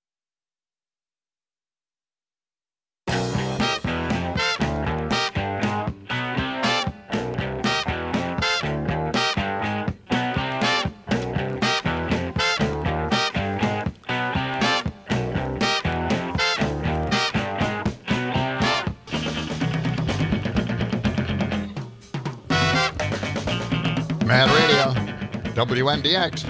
Mad Radio, W M D X,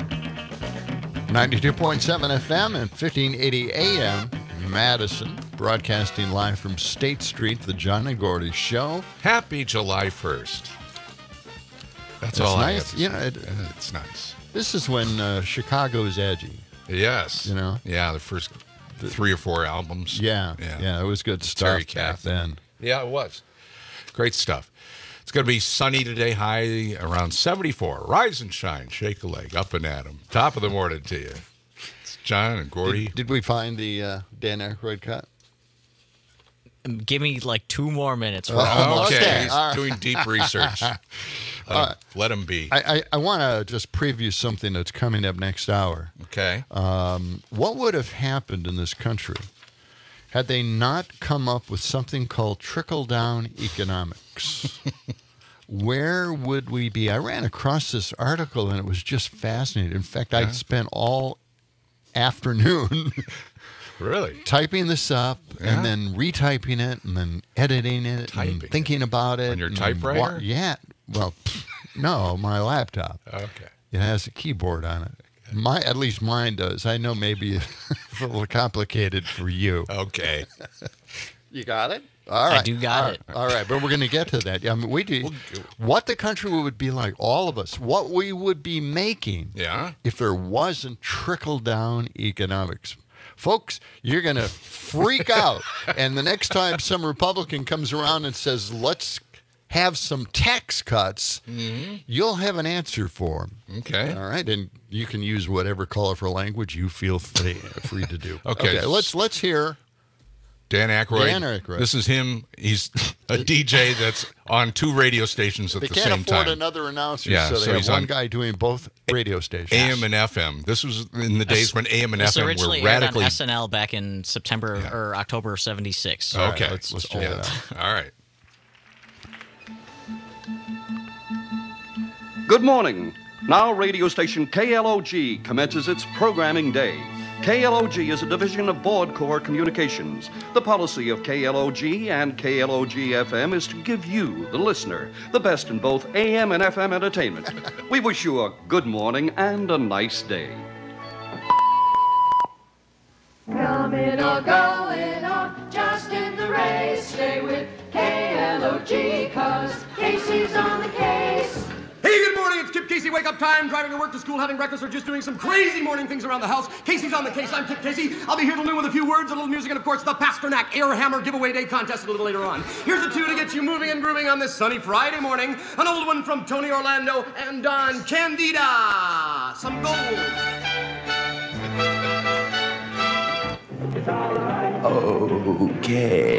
ninety-two point seven F M and fifteen eighty A M, Madison, broadcasting live from State Street, the John and Gordy Show. Happy July first. That's It's all I nice. have. You know, it, it's nice. This is when uh, Chicago's edgy. Yes. You know? Yeah, the first three or four albums. Yeah, Yeah. yeah, it was good Terry stuff back Kath. then. Yeah, it was. Great stuff. It's going to be sunny today, high around seventy-four. Rise and shine, shake a leg, up and at 'em. Top of the morning to you. It's John and Gordy. Did, did we find the uh, Dan Aykroyd cut? Give me like two more minutes. We're Oh, almost okay, there. he's All right. doing deep research. Let, Uh, him, let him be. I, I, I want to just preview something that's coming up next hour. Okay. Um, what would have happened in this country had they not come up with something called trickle-down economics? Where would we be? I ran across this article, and it was just fascinating. In fact, I Yeah. spent all afternoon Really? typing this up Yeah. and then retyping it and then editing it Typing and it. thinking about it. On your and typewriter? wa- yeah. Well, no, my laptop. Okay. It has a keyboard on it. My, at least mine does. I know maybe it's a little complicated for you. Okay. You got it? All right. I do got All it. right. All right, but we're going to get to that. I mean, we do. What the country would be like, all of us, what we would be making Yeah. if there wasn't trickle-down economics. Folks, you're going to freak out. And the next time some Republican comes around and says, let's have some tax cuts, Mm-hmm. you'll have an answer for them. Okay. All right, and you can use whatever colorful language you feel free, free to do. Okay. let's let's hear Dan Aykroyd. Dan Aykroyd. This is him. He's a D J that's on two radio stations at They the can't same afford time. another announcer, Yeah, so they so have he's one on guy doing both radio stations. A M and F M. This was in the days when A M and This F M were originally aired on radically. S N L back in September or October of seventy-six. All right, Okay. let's- let's Yeah. check it out. All right. Good morning. Now radio station K L O G commences its programming day. K L O G is a division of Board Corps Communications. The policy of K L O G and K L O G F M is to give you, the listener, the best in both A M and F M entertainment. We wish you a good morning and a nice day. Coming or going on, just in the race. Stay with K L O G, cause Casey's on the case. Hey, good morning. It's Kip Casey. Wake wake-up time, driving to work, to school, having breakfast, or just doing some crazy morning things around the house, Casey's on the case. I'm Kip Casey. I'll be here till noon with a few words, a little music, and, of course, the Pasternak Air Hammer Giveaway Day contest a little later on. Here's a two to get you moving and grooving on this sunny Friday morning. An old one from Tony Orlando and Don Candida. Some gold. Okay.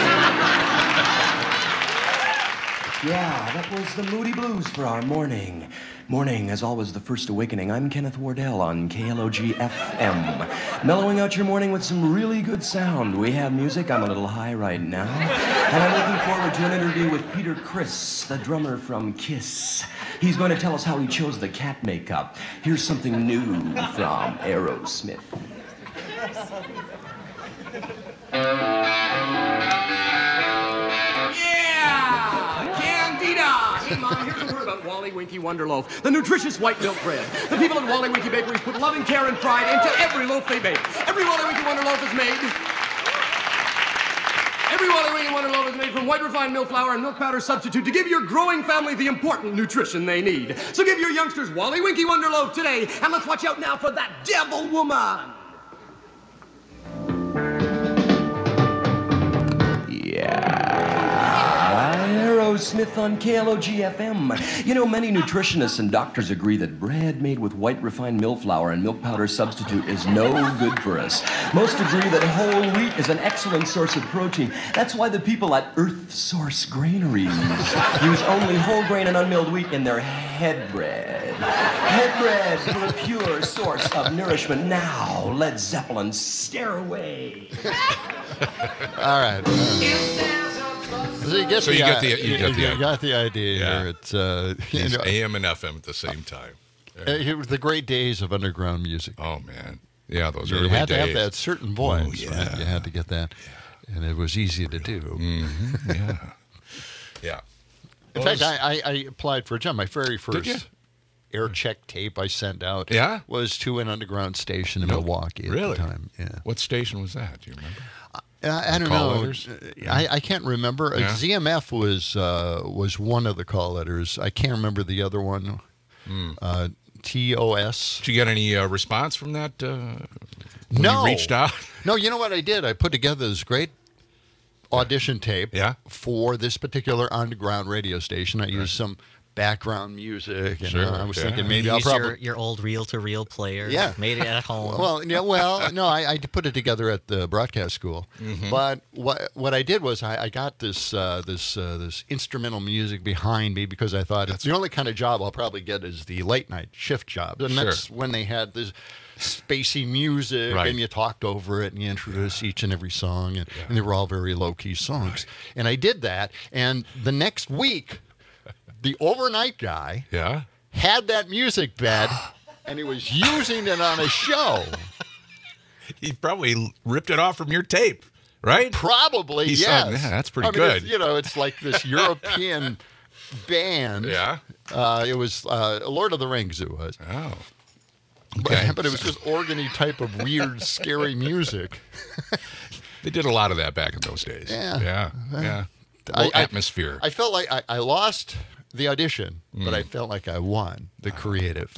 Yeah, that was the Moody Blues for our morning. Morning, as always, the first awakening. I'm Kenneth Wardell on K L O G F M. Mellowing out your morning with some really good sound. We have music. I'm a little high right now. And I'm looking forward to an interview with Peter Criss, the drummer from Kiss. He's going to tell us how he chose the cat makeup. Here's something new from Aerosmith. Yeah! Candida! Hey, Mom, here's a word about Wally Winky Wonder Loaf, the nutritious white milk bread. The people at Wally Winky Bakeries put loving care and pride into every loaf they bake. Every Wally Winky Wonder Loaf is made... Every Wally Winky Wonder Loaf is made from white refined milk flour and milk powder substitute to give your growing family the important nutrition they need. So give your youngsters Wally Winky Wonder Loaf today, and let's watch out now for that devil woman! Aerosmith on K L O G F M. You know, many nutritionists and doctors agree that bread made with white refined milk flour and milk powder substitute is no good for us. Most agree that whole wheat is an excellent source of protein. That's why the people at Earth Source Granaries use only whole grain and unmilled wheat in their head bread. Head bread for a pure source of nourishment. Now, Led Zeppelin, Stairway. All right. So you get So the, you get uh, the- you get the- you got the idea Yeah. here. It's uh, you It's know, A M and F M at the same time. uh, it was the great days of underground music. Oh man, yeah, those you early had to days. have that certain voice. Oh, yeah. Right? You had to get that, and it was easy to do. Mm-hmm. Yeah, yeah. In Those- fact, I, I, I applied for a job. My very Did you? first air check tape I sent out Yeah? was to an underground station in Nope. Milwaukee at Really? the time. Yeah. What station was that? Do you remember? Uh, I don't Call know. letters? I, I can't remember. Uh, Yeah. Z M F was uh, was one of the call letters. I can't remember the other one. Mm. Uh, T O S. Did you get any uh, response from that? Uh, when No. you reached out. No, you know what I did? I put together this great audition tape Yeah. for this particular underground radio station. I used some background music, and Sure, uh, I was yeah. thinking maybe you I'll use probably your, your old reel-to-reel player. Yeah. Made it at home. Well, yeah, well, no, I, I put it together at the broadcast school. Mhm. But what what I did was I, I got this uh, this uh, this instrumental music behind me because I thought it's the only kind of job I'll probably get is the late night shift job, and Sure. that's when they had this spacey music, Right. and you talked over it, and you introduced each and every song, and, and they were all very low key songs. And I did that, and the next week, the overnight guy Yeah. had that music bed, and he was using it on a show. He probably ripped it off from your tape, right? Probably, He yes. said, "Yeah, that's pretty I mean, good." it's, you know, it's like this European band. Yeah. Uh, it was uh, Lord of the Rings, it was. Oh. But, Okay. but it was just organy type of weird, scary music. They did a lot of that back in those days. Yeah. Yeah. Uh, Yeah. I- Well, I- atmosphere. I felt like I, I lost the audition, but Mm. I felt like I won the creative.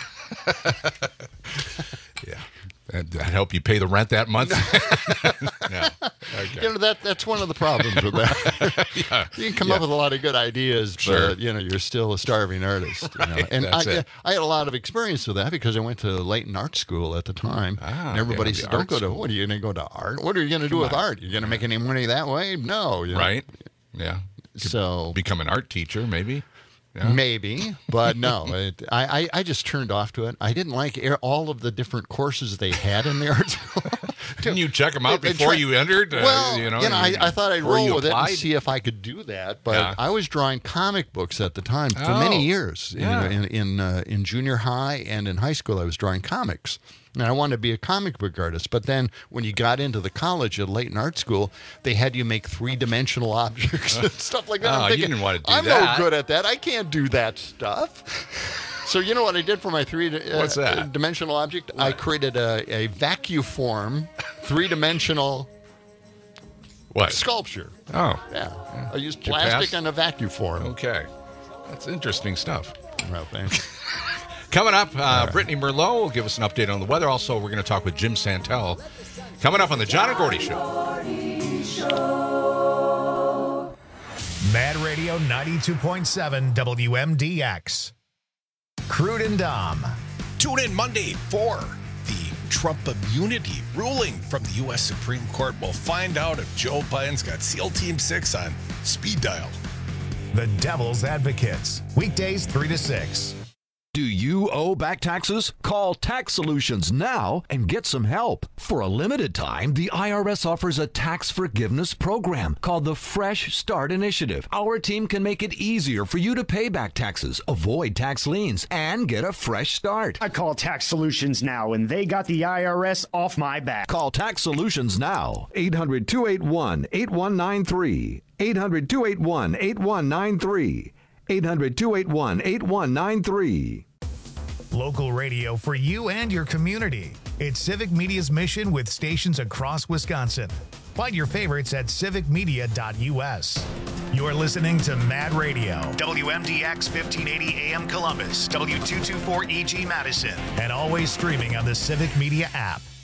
Yeah. That, that help you pay the rent that month? Yeah. Okay. You know, that that's one of the problems with that. Yeah. You can come Yeah. up with a lot of good ideas, but Sure. you know, you're still a starving artist. You know? Right, And that's I, it. I had a lot of experience with that because I went to Leighton Art School at the time. Ah, and everybody yeah, the said, "Don't art go to school. what are you going to go to art? What are you going to do Come with on. art? You're going to make any money that way? No, you know? Right? Yeah. So Become an art teacher, maybe? Yeah. maybe, but no, it, I, I I just turned off to it. I didn't like air, all of the different courses they had in the art school. Didn't you check them out They- they before try- you entered? Uh, Well, you know, I, I thought I'd before roll you with it applied? and see if I could do that. But Yeah. I was drawing comic books at the time for Oh, many years. You know, yeah. in in uh, in junior high and in high school, I was drawing comics. And I wanted to be a comic book artist. But then when you got into the college at Leighton Art School, they had you make three-dimensional objects and stuff like that. Oh, I'm you thinking, didn't want to do I'm that. no good at that. I can't do that stuff. So you know what I did for my three uh, What's that? dimensional object? I created a, a vacuform three-dimensional What? sculpture. Oh. Yeah. I used Did you plastic pass? and a vacuform. Okay. That's interesting stuff. Well, thanks. Coming up, uh, Brittany Merlot will give us an update on the weather. Also, we're going to talk with Jim Santel. Coming up on the John and Gordy Show. Mad Radio ninety-two point seven W M D X. Crude and Dom. Tune in Monday for the Trump immunity ruling from the U S Supreme Court. We'll find out if Joe Biden's got SEAL Team six on speed dial. The Devil's Advocates. Weekdays three to six. Do you owe back taxes? Call Tax Solutions now and get some help. For a limited time, the I R S offers a tax forgiveness program called the Fresh Start Initiative. Our team can make it easier for you to pay back taxes, avoid tax liens, and get a fresh start. I call Tax Solutions now, and they got the I R S off my back. Call Tax Solutions now. eight hundred, two eight one, eight one nine three. eight hundred, two eight one, eight one nine three. eight hundred, two eight one, eight one nine three. Local radio for you and your community. It's Civic Media's mission with stations across Wisconsin. Find your favorites at civic media dot U S. You're listening to Mad Radio, W M D X fifteen eighty A M Columbus, W two twenty-four E G Madison, and always streaming on the Civic Media app.